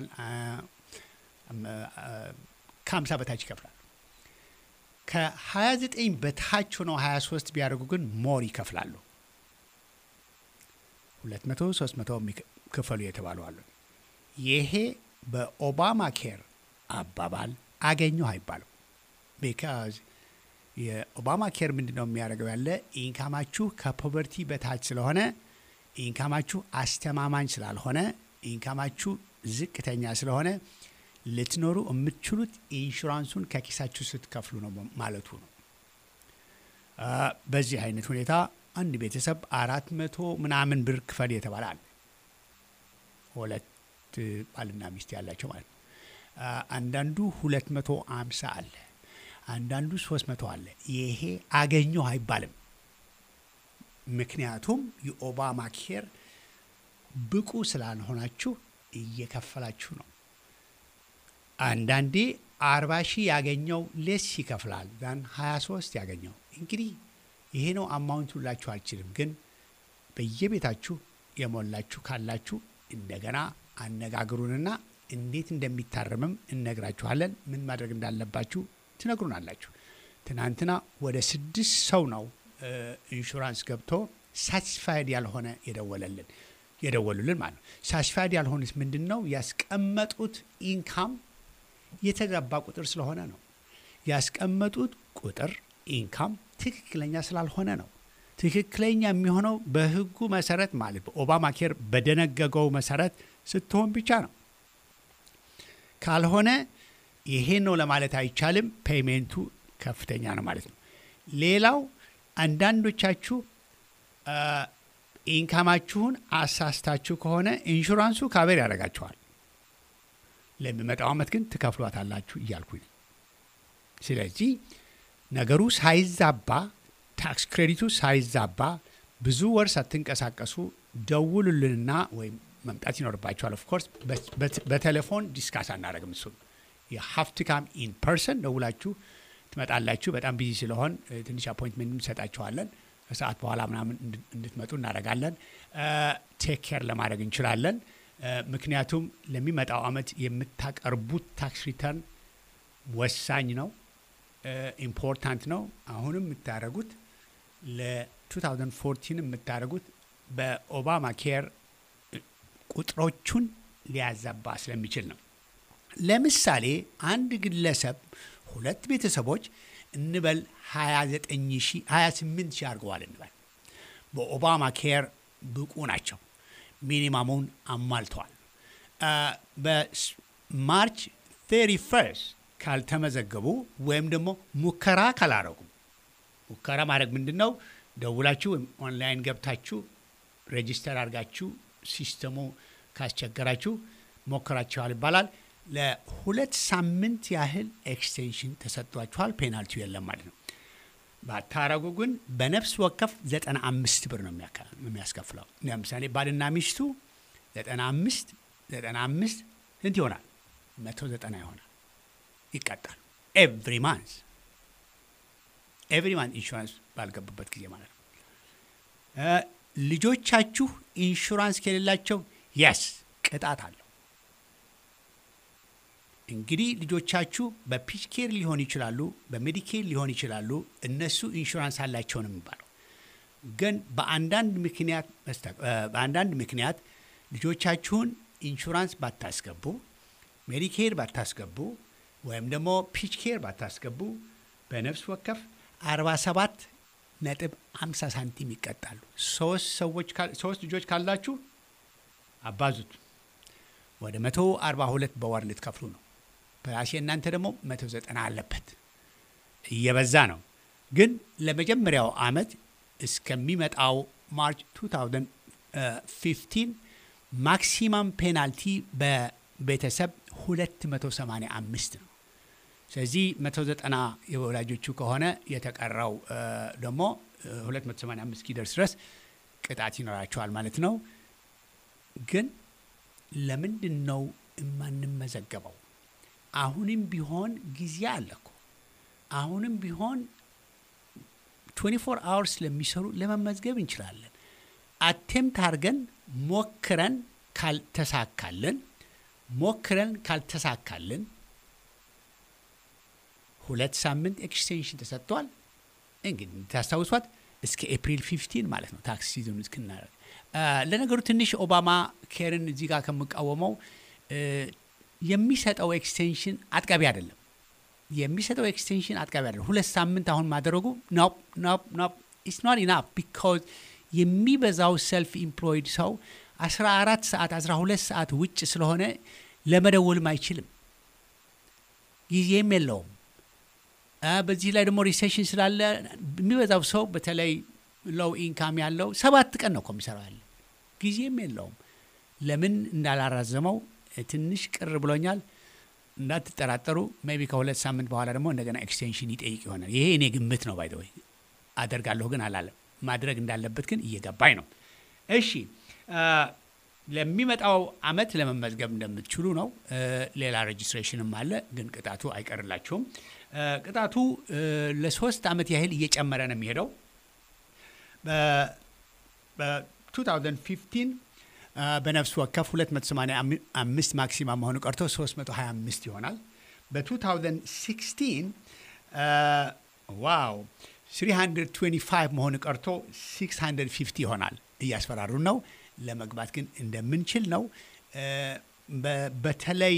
ከአምሳ በታች ይከፍላል። ከሀያ ዘጠኝ በታች ሆነው ሀያ ሶስት ቢያደርጉ ግን ሞር ይከፍላሉ። ሁለት መቶ ሶስት መቶ ክፈሉ የተባሉ አሉ። ይሄ በኦባማ ኬር አባባል አገኘሁ አይባልም። ቢካዝ የኦባማ ኬር ምንድነው የሚያደርገው ያለ ኢንካማችሁ ከፖቨርቲ በታች ስለሆነ ኢንካማችሁ አስተማማኝ ስላልሆነ ኢንካማችሁ ዝቅተኛ ስለሆነ ልትኖሩ የምትችሉት ኢንሹራንሱን ከኪሳችሁ ስትከፍሉ ነው ማለቱ ነው። በዚህ አይነት ሁኔታ አንድ ቤተሰብ አራት መቶ ምናምን ብር ክፈል የተባላል። ሁለት ባልና ሚስት ያላቸው ማለት ነው። አንዳንዱ ሁለት መቶ ሃምሳ አለ፣ አንዳንዱ ሶስት መቶ አለ። ይሄ አገኘሁ አይባልም። ምክንያቱም የኦባማ ኬር ብቁ ስላልሆናችሁ እየከፈላችሁ ነው። አንዳንዴ አርባ ሺህ ያገኘው ሌስ ይከፍላል ዛን ሀያ ሶስት ያገኘው። እንግዲህ ይሄ ነው አማውንቱ ላችሁ አልችልም፣ ግን በየቤታችሁ የሞላችሁ ካላችሁ እንደገና አነጋግሩንና እንዴት እንደሚታረምም እነግራችኋለን። ምን ማድረግ እንዳለባችሁ ትነግሩናላችሁ። ትናንትና ወደ ስድስት ሰው ነው ኢንሹራንስ ገብቶ ሳቲስፋይድ ያልሆነ የደወለልን የደወሉልን ማለት ነው። ሳቲስፋይድ ያልሆነስ ምንድነው? ያስቀመጡት ኢንካም የተዛባ ቁጥር ስለሆነ ነው። ያስቀመጡት ቁጥር ኢንካም ትክክለኛ ስላልሆነ ነው። ትክክለኛ የሚሆነው በህጉ መሰረት ማለት በኦባማ ኬር በደነገገው መሰረት ስትሆን ብቻ ነው። ካልሆነ ይሄ ነው ለማለት አይቻልም። ፔይሜንቱ ከፍተኛ ነው ማለት ነው። ሌላው አንዳንዶቻችሁ ኢንካማችሁን አሳስታችሁ ከሆነ ኢንሹራንሱ ካቨር ያደርጋችኋል። ለሚመጣው ዓመት ግን ትከፍሏታላችሁ እያልኩኝ። ስለዚህ ነገሩ ሳይዛባ ታክስ ክሬዲቱ ሳይዛባ ብዙ ወር ሳትንቀሳቀሱ ደውሉልንና ወይም መምጣት ይኖርባችኋል። ኦፍ ኮርስ በቴሌፎን ዲስካስ አናደርግም። እሱ የሀፍ ቱ ካም ኢን ፐርሰን ደውላችሁ ትመጣላችሁ። በጣም ቢዚ ስለሆን ትንሽ አፖይንትመንት እንሰጣችኋለን። ከሰዓት በኋላ ምናምን እንድትመጡ እናደርጋለን። ቴክ ኬር ለማድረግ እንችላለን። ምክንያቱም ለሚመጣው ዓመት የምታቀርቡት ታክስ ሪተርን ወሳኝ ነው፣ ኢምፖርታንት ነው። አሁንም የምታደርጉት ለ2014 የምታደርጉት በኦባማ ኬር ቁጥሮቹን ሊያዛባ ስለሚችል ነው። ለምሳሌ አንድ ግለሰብ ሁለት ቤተሰቦች እንበል ሀያ ዘጠኝ ሺህ ሀያ ስምንት ሺህ አድርገዋል እንበል። በኦባማ ኬር ብቁ ናቸው፣ ሚኒማሙን አሟልተዋል። በማርች ሰላሳ ፈርስት ካልተመዘገቡ ወይም ደግሞ ሙከራ ካላረጉ፣ ሙከራ ማድረግ ምንድን ነው? ደውላችሁ ወይም ኦንላይን ገብታችሁ ሬጂስተር አድርጋችሁ ሲስተሙ ካስቸገራችሁ ሞክራችኋል ይባላል። ለሁለት ሳምንት ያህል ኤክስቴንሽን ተሰጥቷችኋል። ፔናልቲው የለም ማለት ነው። ባታረጉ ግን በነፍስ ወከፍ ዘጠና አምስት ብር ነው የሚያስከፍለው። ለምሳሌ ባልና ሚስቱ ዘጠና አምስት ዘጠና አምስት ስንት ይሆናል? መቶ ዘጠና ይሆናል። ይቀጣል። ኤቭሪ ማንስ ኤቭሪ ማንስ ኢንሹራንስ ባልገቡበት ጊዜ ማለት ነው። ልጆቻችሁ ኢንሹራንስ ከሌላቸው የስ ቅጣት አለው። እንግዲህ ልጆቻችሁ በፒች ኬር ሊሆን ይችላሉ፣ በሜዲኬር ሊሆን ይችላሉ። እነሱ ኢንሹራንስ አላቸው ነው የሚባለው። ግን በአንዳንድ ምክንያት በአንዳንድ ምክንያት ልጆቻችሁን ኢንሹራንስ ባታስገቡ፣ ሜዲኬር ባታስገቡ ወይም ደግሞ ፒች ኬር ባታስገቡ በነፍስ ወከፍ አርባ ሰባት ነጥብ ሃምሳ ሳንቲም ይቀጣሉ። ሶስት ሰዎች ሶስት ልጆች ካላችሁ አባዙት ወደ መቶ አርባ ሁለት በወር ልትከፍሉ ነው። ፕላስ እናንተ ደግሞ መቶ ዘጠና አለበት። እየበዛ ነው። ግን ለመጀመሪያው አመት እስከሚመጣው ማርች ሁለት ሺህ አምስት ማክሲማም ፔናልቲ በቤተሰብ ሁለት መቶ ሰማንያ አምስት ነው። ስለዚህ መቶ ዘጠና የወላጆቹ ከሆነ የተቀራው ደግሞ ሁለት መቶ ሰማንያ አምስት ኪደርስ ድረስ ቅጣት ይኖራቸዋል ማለት ነው። ግን ለምንድን ነው የማንመዘገበው? አሁንም ቢሆን ጊዜ አለኩ። አሁንም ቢሆን ሃያ አራት አወርስ ለሚሰሩ ለመመዝገብ እንችላለን። አቴምፕት አድርገን ሞክረን ካልተሳካልን ሞክረን ካልተሳካልን ሁለት ሳምንት ኤክስቴንሽን ተሰጥቷል። እንግዲህ ታስታውሷት እስከ ኤፕሪል ፊፍቲን ማለት ነው ታክስ ሲዝን እስክናደርግ። ለነገሩ ትንሽ ኦባማ ኬርን እዚህ ጋር ከምቃወመው የሚሰጠው ኤክስቴንሽን አጥጋቢ አይደለም። የሚሰጠው ኤክስቴንሽን አጥጋቢ አይደለም። ሁለት ሳምንት አሁን ማድረጉ ኖ ኖ ኖ ኢትስ ኖት ኢናፍ ቢኮዝ የሚበዛው ሰልፍ ኢምፕሎይድ ሰው አስራ አራት ሰዓት አስራ ሁለት ሰዓት ውጭ ስለሆነ ለመደወልም አይችልም፣ ጊዜም የለውም። በዚህ ላይ ደግሞ ሪሴሽን ስላለ የሚበዛው ሰው በተለይ ሎው ኢንካም ያለው ሰባት ቀን ነው የሚሰራው ያለ፣ ጊዜም የለውም። ለምን እንዳላራዘመው ትንሽ ቅር ብሎኛል። እንዳትጠራጠሩ ሜቢ ከሁለት ሳምንት በኋላ ደግሞ እንደገና ኤክስቴንሽን ይጠይቅ ይሆናል። ይሄ እኔ ግምት ነው። ባይ ዘ ወይ አደርጋለሁ ግን አላለም። ማድረግ እንዳለበት ግን እየገባኝ ነው። እሺ ለሚመጣው አመት ለመመዝገብ እንደምትችሉ ነው። ሌላ ሬጅስትሬሽንም አለ፣ ግን ቅጣቱ አይቀርላችሁም። ቅጣቱ ለሶስት አመት ያህል እየጨመረ ነው የሚሄደው። በ2015 በነፍስ ወከፍ ሁለት መቶ ሰማንያ አምስት ማክሲማም መሆኑ ቀርቶ ሶስት መቶ ሀያ አምስት ይሆናል። በ2016 ዋው ሶስት መቶ ሃያ አምስት መሆኑ ቀርቶ ስድስት መቶ ሀምሳ ይሆናል። እያስፈራሩን ነው። ለመግባት ግን እንደምንችል ነው። በተለይ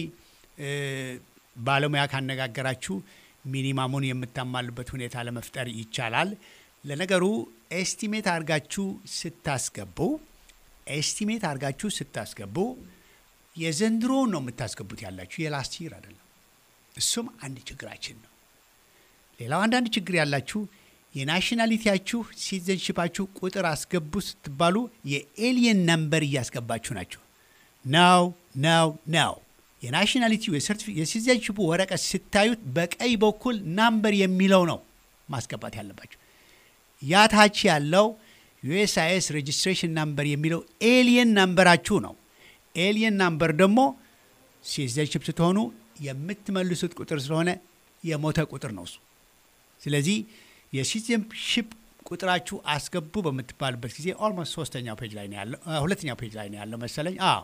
ባለሙያ ካነጋገራችሁ ሚኒማሙን የምታማሉበት ሁኔታ ለመፍጠር ይቻላል። ለነገሩ ኤስቲሜት አድርጋችሁ ስታስገቡ ኤስቲሜት አድርጋችሁ ስታስገቡ የዘንድሮውን ነው የምታስገቡት ያላችሁ፣ የላስት ይር አይደለም። እሱም አንድ ችግራችን ነው። ሌላው አንዳንድ ችግር ያላችሁ የናሽናሊቲያችሁ ሲቲዘንሺፓችሁ ቁጥር አስገቡ ስትባሉ የኤሊየን ነምበር እያስገባችሁ ናቸው። ነው ነው ነው የናሽናሊቲው የሲቲዘንሺፑ ወረቀት ስታዩት በቀይ በኩል ናምበር የሚለው ነው ማስገባት ያለባችሁ። ያታች ያለው ዩኤስአይኤስ ሬጂስትሬሽን ናምበር የሚለው ኤሊየን ናምበራችሁ ነው። ኤሊየን ናምበር ደግሞ ሲቲዘንሺፕ ስትሆኑ የምትመልሱት ቁጥር ስለሆነ የሞተ ቁጥር ነው እሱ። ስለዚህ የሲቲዘንሺፕ ቁጥራችሁ አስገቡ በምትባሉበት ጊዜ ኦልሞስት ሶስተኛው ፔጅ ላይ ነው ያለው፣ ሁለተኛው ፔጅ ላይ ነው ያለው መሰለኝ። አዎ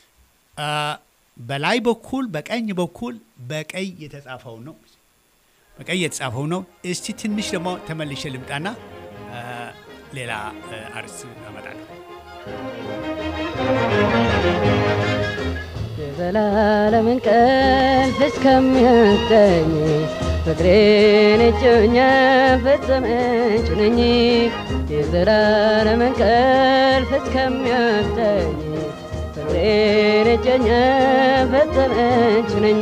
በላይ በኩል በቀኝ በኩል በቀይ የተጻፈው ነው በቀይ የተጻፈው ነው። እስቲ ትንሽ ደግሞ ተመልሼ ልምጣና ሌላ አርስ አመጣለሁ። የዘላለም እንቅልፍ እስከሚያስተኝ ፍቅሬን እጮኛ ፈጸመች ነኝ። የዘላለም እንቅልፍ እስከሚያስተኝ ፍቅሬን እጮኛ ፈጸመች ነኝ።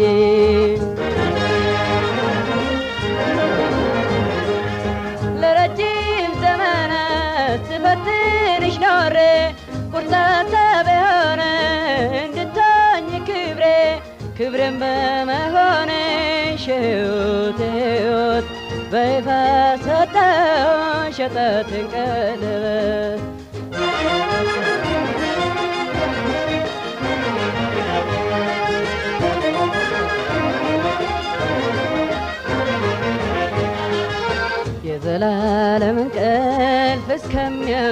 ለረጅም ዘመናት ስፈትንሽ ኖሬ ቁርጣታ በሆነ እንድታኝ ክብሬ ክብሬን በመሆንሽ ሕይወት ሕይወት በይፋ ሰጠው ሸጠትን ቀለበት የዘላለም እንቅልፍ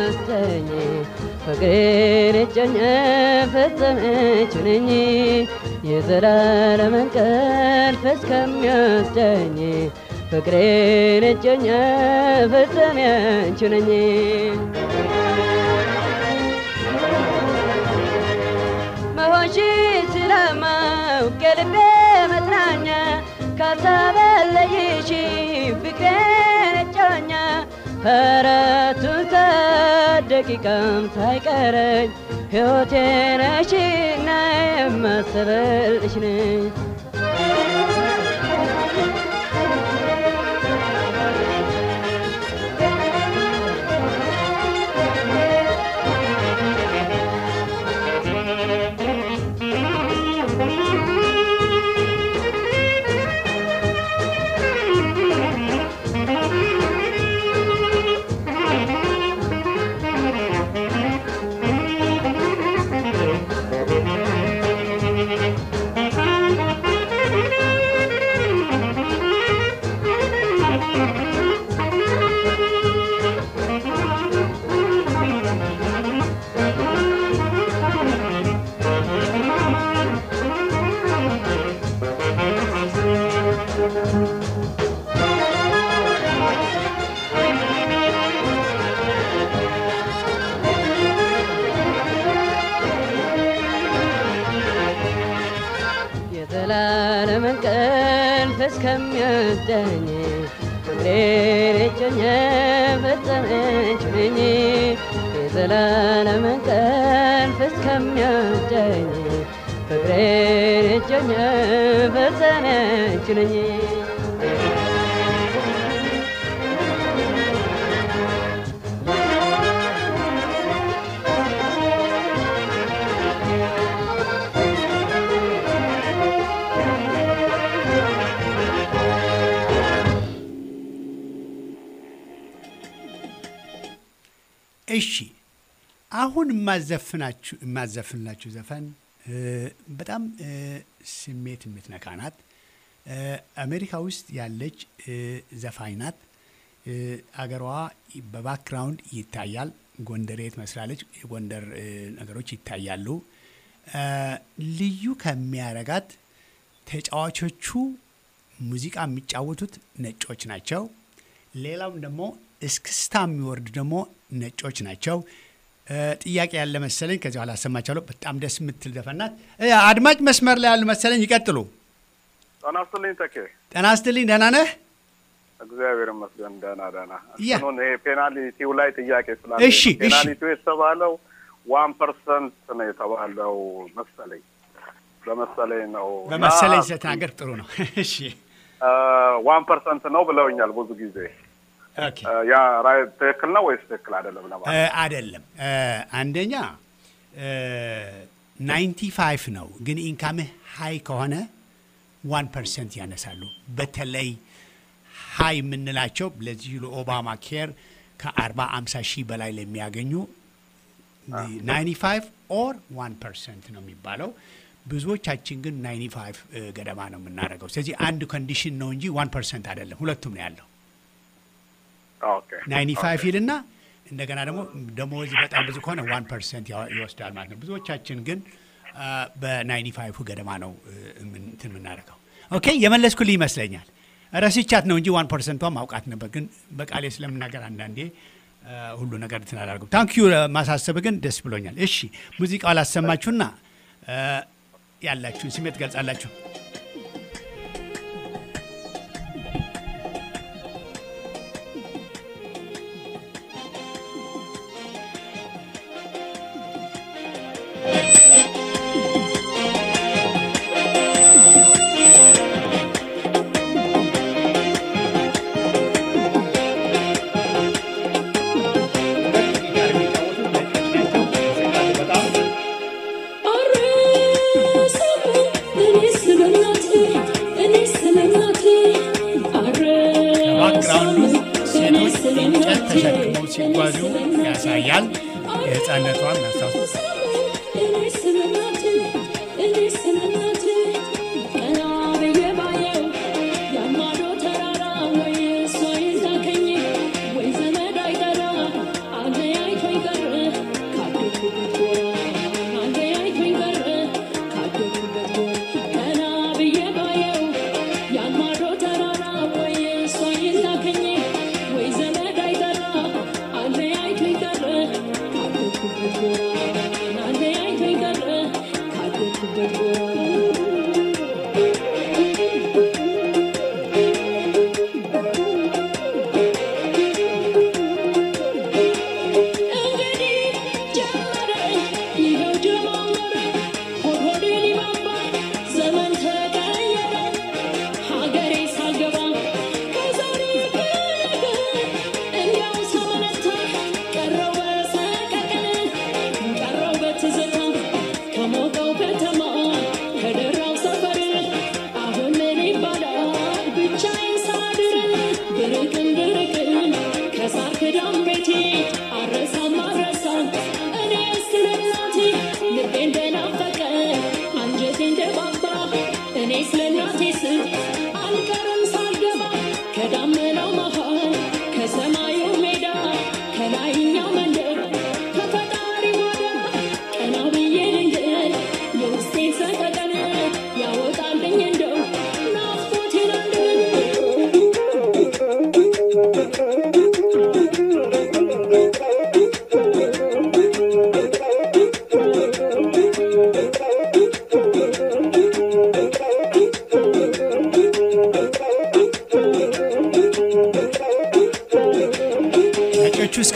እስከሚያስተኝ ፍቅሬን እጮኛ ፈጸመች ነኝ። የዘላለም እንቅልፍ እስከሚወስደኝ ፍቅሬን እጮኛ ፈጽሜ አንቺ ነኝ መሆንሽ ስለማውቅ የልቤ መጽናኛ ካልተለየሽ ፍቅሬን እጮኛ ኧረ ደቂቃም ሳይቀረኝ ሕይወቴ ነሽና የማስብልሽ ነኝ የዘላለም እንቅልፍ እስከሚወስደኝ ፍቅሬን እጮኛ ፈጽሜ አንቺ ነኝ የዘላለም እንቅልፍ እስከሚወስደኝ ፍቅሬን እጮኛ ፈጽሜ አንቺ ነኝ እሺ አሁን ማዘፍናችሁ ማዘፍንላችሁ ዘፈን በጣም ስሜት የምትነካናት አሜሪካ ውስጥ ያለች ዘፋኝ ናት አገሯ በባክግራውንድ ይታያል ጎንደሬት መስላለች የጎንደር ነገሮች ይታያሉ ልዩ ከሚያረጋት ተጫዋቾቹ ሙዚቃ የሚጫወቱት ነጮች ናቸው ሌላው ደግሞ እስክስታ የሚወርድ ደግሞ ነጮች ናቸው ጥያቄ ያለ መሰለኝ ከዚህ በኋላ አሰማቻለሁ በጣም ደስ የምትል ዘፈናት አድማጭ መስመር ላይ ያሉ መሰለኝ ይቀጥሉ ጤና ይስጥልኝ ተኬ ጤና ይስጥልኝ ደህና ነህ እግዚአብሔር ይመስገን ደህና ደህና እሱን ይሄ ፔናልቲው ላይ ጥያቄ ስላለ እሺ ፔናልቲው የተባለው ዋን ፐርሰንት ነው የተባለው መሰለኝ በመሰለኝ ነው በመሰለኝ ስትናገር ጥሩ ነው እሺ ዋን ፐርሰንት ነው ብለውኛል ብዙ ጊዜ ኦኬ ያ ራይት ትክክል ነው ወይስ ትክክል አይደለም ለማለት አይደለም አንደኛ ninety-five ነው ግን ኢንካምህ ሃይ ከሆነ one percent ያነሳሉ በተለይ ሃይ የምንላቸው ለዚህ ለኦባማ ኬር ከአርባ አምሳ ሺህ በላይ ለሚያገኙ ninety-five or one percent ነው የሚባለው ብዙዎቻችን ግን ninety-five ገደማ ነው የምናደርገው ስለዚህ አንድ ኮንዲሽን ነው እንጂ one percent አይደለም ሁለቱም ነው ያለው ኦኬ ninety-five ይልና እንደገና ደግሞ ደሞዝ በጣም ብዙ ከሆነ one percent ይወስዳል ማለት ነው ብዙዎቻችን ግን በ ninety-five ገደማ ነው እንትን የምናደርገው ኦኬ የመለስኩልህ ይመስለኛል ረስቻት ነው እንጂ one percent ማውቃት ነበር ግን በቃሌ ስለምናገር አንዳንዴ ሁሉ ነገር ተናላርገው ታንክ ዩ ማሳሰብ ግን ደስ ብሎኛል እሺ ሙዚቃው ላሰማችሁና ያላችሁን ስሜት ገልጻላችሁ ሲጓዙ ያሳያል የህፃነቷን ማስታወስ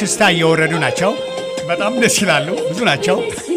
እስክስታ እየወረዱ ናቸው። በጣም ደስ ይላሉ። ብዙ ናቸው።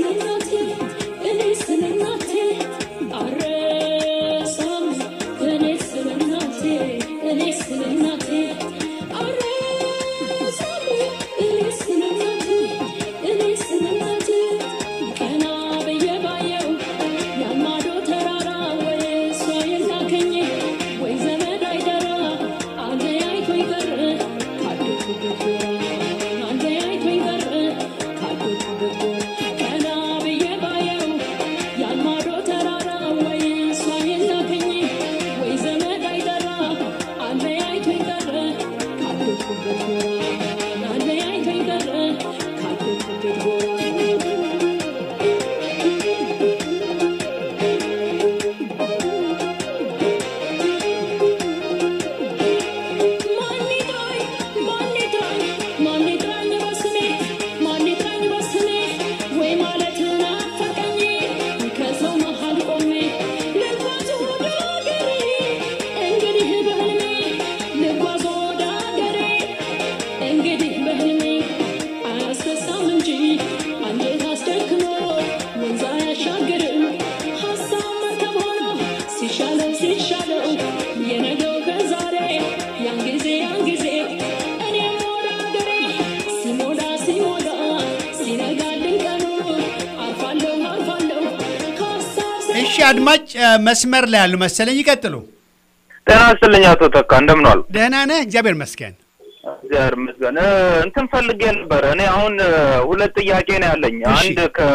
አድማጭ መስመር ላይ ያሉ መሰለኝ ይቀጥሉ። ጤና ይስጥልኝ አቶ ተካ እንደምን ዋሉ? ደህና ነህ? እግዚአብሔር ይመስገን። እግዚአብሔር ይመስገን። እንትን ፈልጌ ነበር እኔ አሁን ሁለት ጥያቄ ነው ያለኝ። አንድ ከ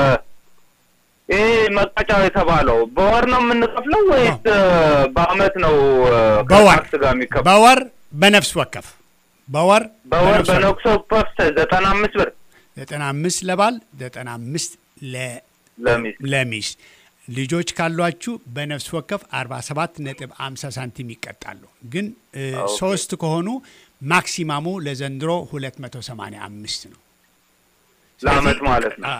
ይሄ መቀጫው የተባለው በወር ነው የምንከፍለው ወይስ በአመት ነው? በወር ጋር የሚከፍለው በወር በነፍስ ወከፍ በወር በወር በነፍስ ወከፍ ዘጠና አምስት ብር ዘጠና አምስት ለባል ዘጠና አምስት ለ ለሚስ ለሚስ ልጆች ካሏችሁ በነፍስ ወከፍ አርባ ሰባት ነጥብ ሃምሳ ሳንቲም ይቀጣሉ። ግን ሶስት ከሆኑ ማክሲማሙ ለዘንድሮ ሁለት መቶ ሰማንያ አምስት ነው። ለአመት ማለት ነው።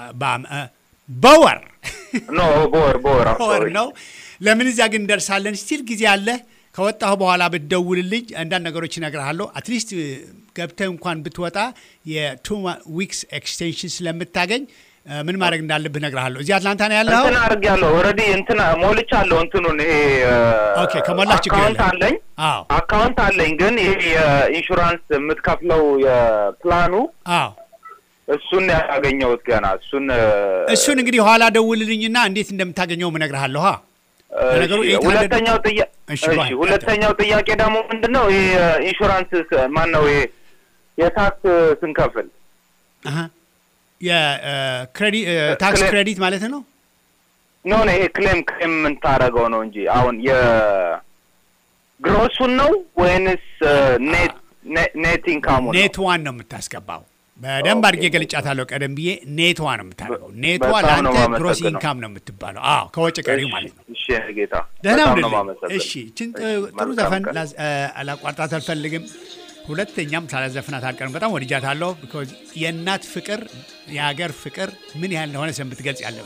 በወር ኖ በወር በወር በወር ነው። ለምን እዚያ ግን ደርሳለን ስቲል ጊዜ አለ። ከወጣሁ በኋላ ብትደውልልኝ አንዳንድ ነገሮች እነግርሃለሁ። አትሊስት ገብተህ እንኳን ብትወጣ የቱ ዊክስ ኤክስቴንሽን ስለምታገኝ ምን ማድረግ እንዳለብህ እነግርሃለሁ። እዚህ አትላንታ ነው ያለው። እንትን አድርጌያለሁ ኦሬዲ እንትን ሞልቻለሁ። እንትኑን ይሄ ኦኬ ከሞላች ግን አካውንት አለኝ። አዎ አካውንት አለኝ። ግን ይሄ የኢንሹራንስ የምትከፍለው የፕላኑ አዎ እሱን ያገኘሁት ገና እሱን እሱን እንግዲህ ኋላ ደውልልኝና እንዴት እንደምታገኘው እነግርሃለሁ። አ ነገሩ ሁለተኛው ጥያቄ እሺ ሁለተኛው ጥያቄ ደግሞ ምንድነው ይሄ ኢንሹራንስ ማን ነው ይሄ የታክስ ስንከፍል አሃ የክሬዲት ታክስ ክሬዲት ማለት ነው? ኖ ኖ ይሄ ክሌም ክሌም ምን ታረጋው ነው እንጂ አሁን የግሮሱን ነው ወይንስ ኔት ኔት ኢንካም ነው? ኔት ዋን ነው የምታስገባው። በደንብ አድርጌ ገልጫታለሁ ቀደም ብዬ። ኔት ዋን ነው የምታደርገው። ኔት ዋን አንተ ግሮስ ኢንካም ነው የምትባለው። አዎ ከወጭ ቀሪው ማለት ነው። እሺ ጌታ ደህና ነው። እሺ ጥሩ ዘፈን አላቋርጣት አልፈልግም። ሁለተኛም ሳላዘፍናት አልቀርም። በጣም ወድጃታለሁ። ቢኮዝ የእናት ፍቅር የሀገር ፍቅር ምን ያህል እንደሆነ ስለምትገልጽ ያለው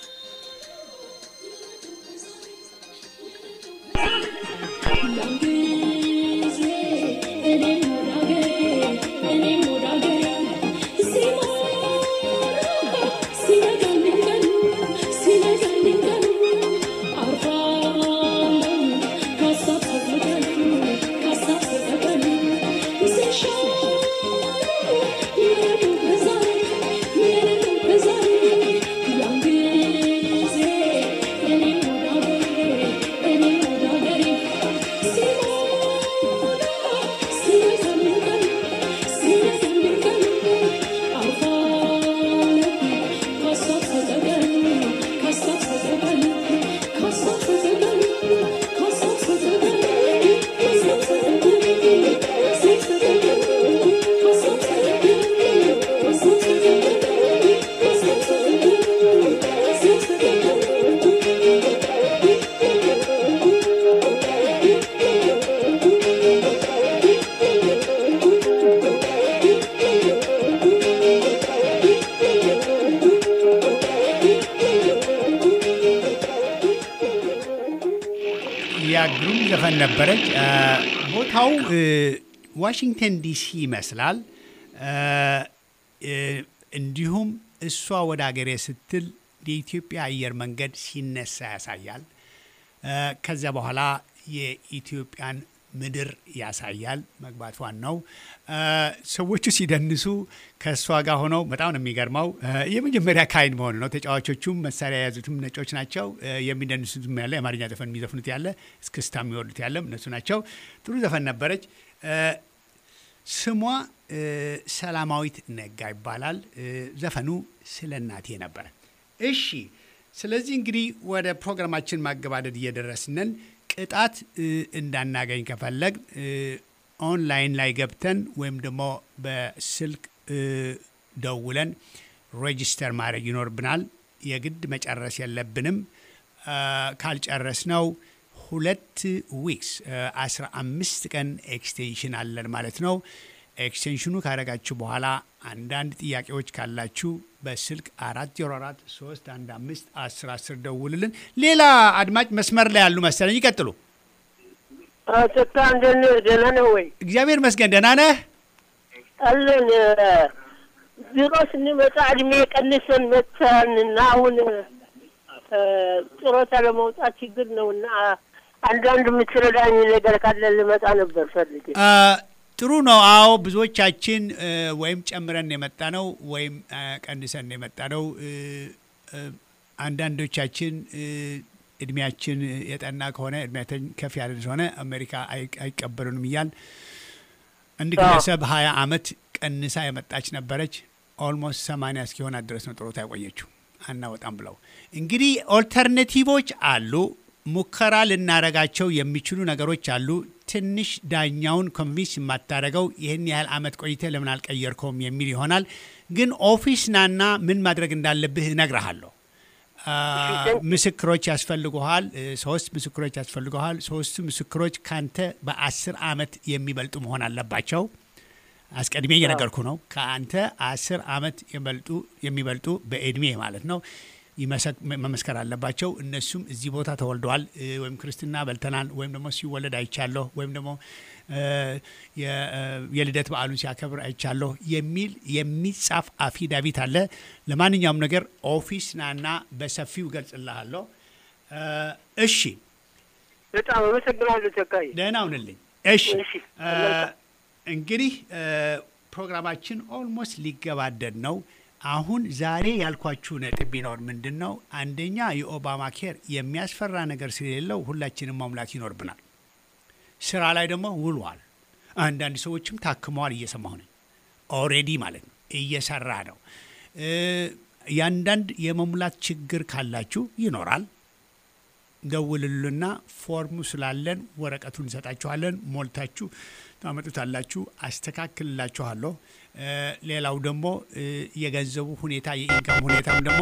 ግሩም ዘፈን ነበረች። ቦታው ዋሽንግተን ዲሲ ይመስላል። እንዲሁም እሷ ወደ ሀገሬ ስትል የኢትዮጵያ አየር መንገድ ሲነሳ ያሳያል። ከዚያ በኋላ የኢትዮጵያን ምድር ያሳያል። መግባቷን ነው። ሰዎቹ ሲደንሱ ከእሷ ጋር ሆነው በጣም ነው የሚገርመው። የመጀመሪያ ካይን መሆን ነው። ተጫዋቾቹም መሳሪያ የያዙትም ነጮች ናቸው። የሚደንሱትም ያለ የአማርኛ ዘፈን የሚዘፍኑት ያለ እስክስታ የሚወርዱት ያለ እነሱ ናቸው። ጥሩ ዘፈን ነበረች። ስሟ ሰላማዊት ነጋ ይባላል። ዘፈኑ ስለ እናቴ ነበረ። እሺ፣ ስለዚህ እንግዲህ ወደ ፕሮግራማችን ማገባደድ እየደረስነን ቅጣት እንዳናገኝ ከፈለግ ኦንላይን ላይ ገብተን ወይም ደግሞ በስልክ ደውለን ሬጂስተር ማድረግ ይኖርብናል። የግድ መጨረስ የለብንም። ካልጨረስነው ሁለት ዊክስ አስራ አምስት ቀን ኤክስቴንሽን አለን ማለት ነው። ኤክስቴንሽኑ ካረጋችሁ በኋላ አንዳንድ ጥያቄዎች ካላችሁ በስልክ አራት ዜሮ አራት ሶስት አንድ አምስት አስር አስር ደውልልን። ሌላ አድማጭ መስመር ላይ ያሉ መሰለኝ። ይቀጥሉ። አጥታ እንደነ ደህና ነው ወይ? እግዚአብሔር ይመስገን ደህና ነህ? አለን። ቢሮ ስንመጣ እድሜ ቀንሰን መጥተን እና አሁን ጡረታ ለመውጣት ችግር ነውና አንዳንድ የምትረዳኝ ነገር ካለ ልመጣ ነበር ፈልጌ። ጥሩ ነው። አዎ ብዙዎቻችን ወይም ጨምረን የመጣ ነው ወይም ቀንሰን የመጣ ነው። አንዳንዶቻችን እድሜያችን የጠና ከሆነ እድሜያችን ከፍ ያለ ሆነ አሜሪካ አይቀበሉንም እያል አንድ ግለሰብ ሀያ አመት ቀንሳ የመጣች ነበረች። ኦልሞስት ሰማንያ እስኪሆናት ድረስ ነው ጥሮታ ያቆየችው። አናወጣም ብለው እንግዲህ ኦልተርናቲቮች አሉ። ሙከራ ልናረጋቸው የሚችሉ ነገሮች አሉ። ትንሽ ዳኛውን ኮንቪንስ የማታረገው ይህን ያህል አመት ቆይተ ለምን አልቀየርከውም የሚል ይሆናል። ግን ኦፊስ ናና ምን ማድረግ እንዳለብህ እነግርሃለሁ። ምስክሮች ያስፈልጉሃል። ሶስት ምስክሮች ያስፈልጉሃል። ሶስቱ ምስክሮች ካንተ በአስር አመት የሚበልጡ መሆን አለባቸው። አስቀድሜ እየነገርኩ ነው። ከአንተ አስር አመት የሚበልጡ የሚበልጡ በእድሜ ማለት ነው መመስከር አለባቸው። እነሱም እዚህ ቦታ ተወልደዋል ወይም ክርስትና በልተናል ወይም ደግሞ ሲወለድ አይቻለሁ ወይም ደግሞ የልደት በዓሉን ሲያከብር አይቻለሁ የሚል የሚጻፍ አፊዳቪት አለ። ለማንኛውም ነገር ኦፊስ ናና በሰፊው ገልጽልሃለሁ። እሺ፣ በጣም አመሰግናለሁ ተካይ። ደህና ሁንልኝ። እሺ፣ እንግዲህ ፕሮግራማችን ኦልሞስት ሊገባደድ ነው። አሁን ዛሬ ያልኳችሁ ነጥብ ቢኖር ምንድን ነው? አንደኛ የኦባማ ኬር የሚያስፈራ ነገር ስለሌለው ሁላችንም ማሙላት ይኖርብናል። ስራ ላይ ደግሞ ውሏል። አንዳንድ ሰዎችም ታክመዋል፣ እየሰማሁ ነኝ። ኦልሬዲ ማለት ነው እየሰራ ነው። የአንዳንድ የመሙላት ችግር ካላችሁ ይኖራል። ደውልሉና ፎርሙ ስላለን ወረቀቱን እንሰጣችኋለን። ሞልታችሁ ታመጡታላችሁ። አስተካክልላችኋለሁ። ሌላው ደግሞ የገንዘቡ ሁኔታ የኢንካም ሁኔታም ደግሞ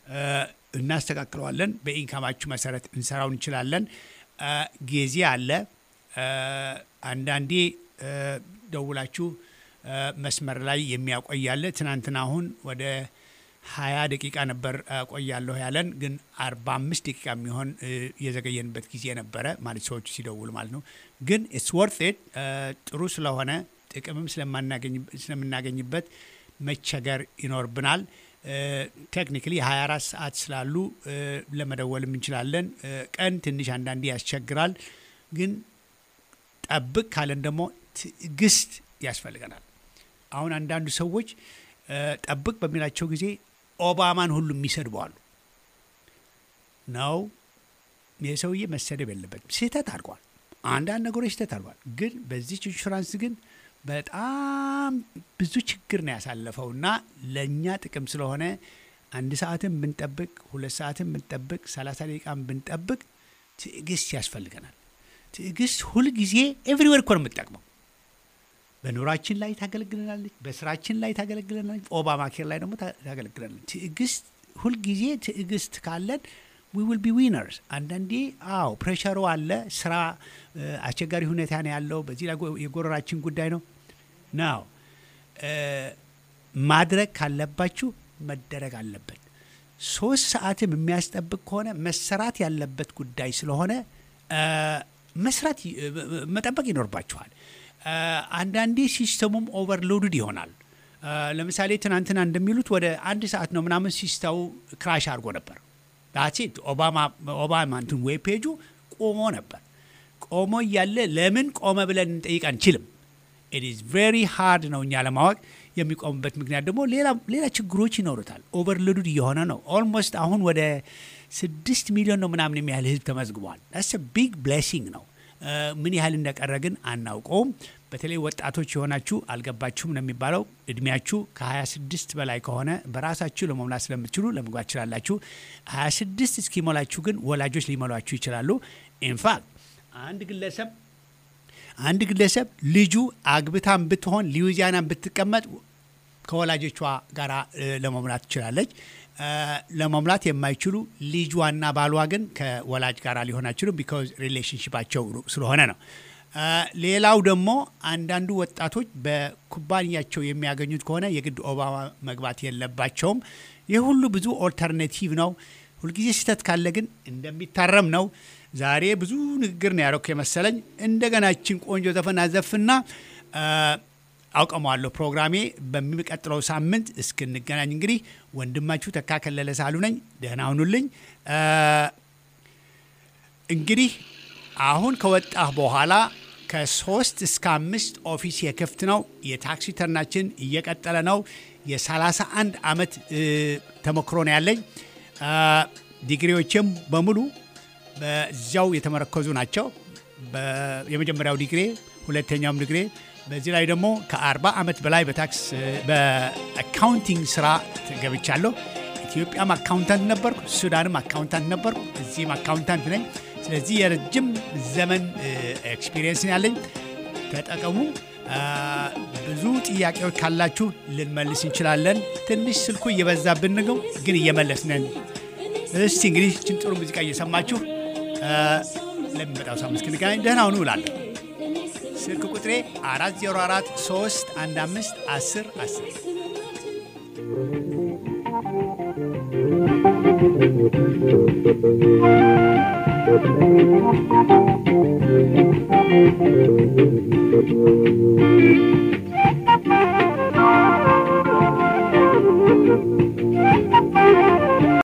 እናስተካክለዋለን። በኢንካማችሁ መሰረት እንሰራው እንችላለን። ጊዜ አለ። አንዳንዴ ደውላችሁ መስመር ላይ የሚያቆያለ። ትናንትና አሁን ወደ ሀያ ደቂቃ ነበር ቆያለሁ ያለን፣ ግን አርባ አምስት ደቂቃ የሚሆን የዘገየንበት ጊዜ ነበረ ማለት ሰዎቹ ሲደውሉ ማለት ነው። ግን ኢትስ ወርት ኢት ጥሩ ስለሆነ ጥቅምም ስለምናገኝበት መቸገር ይኖርብናል። ቴክኒካሊ ሀያ አራት ሰዓት ስላሉ ለመደወልም እንችላለን። ቀን ትንሽ አንዳንዴ ያስቸግራል። ግን ጠብቅ ካለን ደግሞ ትዕግስት ያስፈልገናል። አሁን አንዳንዱ ሰዎች ጠብቅ በሚላቸው ጊዜ ኦባማን ሁሉ የሚሰድበዋሉ ነው። የሰውዬ መሰደብ የለበትም። ስህተት አድርጓል። አንዳንድ ነገሮች ስህተት አድርጓል። ግን በዚህ ኢንሹራንስ ግን በጣም ብዙ ችግር ነው ያሳለፈውና ለእኛ ጥቅም ስለሆነ አንድ ሰዓትም ብንጠብቅ፣ ሁለት ሰዓትም ብንጠብቅ፣ ሰላሳ ደቂቃም ብንጠብቅ ትዕግስት ያስፈልገናል። ትዕግስት ሁልጊዜ ኤቭሪዌር እኮ ነው የምትጠቅመው። በኑራችን ላይ ታገለግለናለች፣ በስራችን ላይ ታገለግለናለች፣ ኦባማ ኬር ላይ ደግሞ ታገለግለናለች። ትዕግስት ሁልጊዜ ትዕግስት ካለን we will be winners። አንዳንዴ አዎ ፕሬሸሩ አለ፣ ስራ አስቸጋሪ ሁኔታ ነው ያለው፣ በዚህ ላይ የጎረራችን ጉዳይ ነው ነው ማድረግ ካለባችሁ መደረግ አለበት። ሶስት ሰዓትም የሚያስጠብቅ ከሆነ መሰራት ያለበት ጉዳይ ስለሆነ መስራት መጠበቅ ይኖርባችኋል። አንዳንዴ ሲስተሙም ኦቨርሎድድ ይሆናል። ለምሳሌ ትናንትና እንደሚሉት ወደ አንድ ሰዓት ነው ምናምን ሲስተው ክራሽ አድርጎ ነበር። ዳትስ ኦባማ ኦባማ እንትን ዌብ ፔጁ ቆሞ ነበር። ቆሞ እያለ ለምን ቆመ ብለን እንጠይቅ አንችልም። ኢት ኢዝ ቬሪ ሃርድ ነው እኛ ለማወቅ። የሚቆምበት ምክንያት ደግሞ ሌላ ሌላ ችግሮች ይኖሩታል። ኦቨርሎድድ እየሆነ ነው። ኦልሞስት አሁን ወደ ስድስት ሚሊዮን ነው ምናምን የሚያህል ህዝብ ተመዝግቧል። ዳትስ አ ቢግ ብሌሲንግ ነው። ምን ያህል እንደቀረ ግን አናውቀውም። በተለይ ወጣቶች የሆናችሁ አልገባችሁም ነው የሚባለው። እድሜያችሁ ከሀያ ስድስት በላይ ከሆነ በራሳችሁ ለመሙላት ስለምትችሉ ለመግባት ትችላላችሁ። ሀያ ስድስት እስኪሞላችሁ ግን ወላጆች ሊሞሏችሁ ይችላሉ። ኢንፋክት አንድ ግለሰብ አንድ ግለሰብ ልጁ አግብታን ብትሆን ሉዊዚያናን ብትቀመጥ ከወላጆቿ ጋር ለመሙላት ትችላለች። ለመሙላት የማይችሉ ልጇና ባሏ ግን ከወላጅ ጋር ሊሆን አይችሉም ቢኮዝ ሪሌሽንሺፓቸው ስለሆነ ነው። ሌላው ደግሞ አንዳንዱ ወጣቶች በኩባንያቸው የሚያገኙት ከሆነ የግድ ኦባማ መግባት የለባቸውም። ይህ ሁሉ ብዙ ኦልተርኔቲቭ ነው። ሁልጊዜ ስህተት ካለ ግን እንደሚታረም ነው። ዛሬ ብዙ ንግግር ነው ያደረኩ የመሰለኝ። እንደገና እችን ቆንጆ ዘፈን አዘፍና አውቀማለሁ ፕሮግራሜ በሚቀጥለው ሳምንት እስክንገናኝ እንግዲህ ወንድማችሁ ተካ ከለለ ሳሉ ነኝ። ደህና ሁኑልኝ። እንግዲህ አሁን ከወጣህ በኋላ ከሶስት እስከ አምስት ኦፊስ የክፍት ነው። የታክሲ ተርናችን እየቀጠለ ነው። የሰላሳ አንድ አመት ተሞክሮ ነው ያለኝ። ዲግሪዎችም በሙሉ በዚያው የተመረኮዙ ናቸው። የመጀመሪያው ዲግሪ፣ ሁለተኛውም ዲግሪ። በዚህ ላይ ደግሞ ከአርባ አመት በላይ በታክስ በአካውንቲንግ ስራ ገብቻለሁ። ኢትዮጵያም አካውንታንት ነበርኩ፣ ሱዳንም አካውንታንት ነበርኩ፣ እዚህም አካውንታንት ነኝ። ስለዚህ የረጅም ዘመን ኤክስፒሪየንስ ያለኝ። ተጠቀሙ። ብዙ ጥያቄዎች ካላችሁ ልንመልስ እንችላለን። ትንሽ ስልኩ እየበዛብን ነው ግን እየመለስነን። እስቲ እንግዲህ እችን ጥሩ ሙዚቃ እየሰማችሁ ለሚመጣው ሳምንት እስክንገናኝ ደህና ሁኑ እላለሁ። ስልክ ቁጥሬ አራት ዜሮ አራት ሶስት አንድ አምስት አስር አስር Thank you.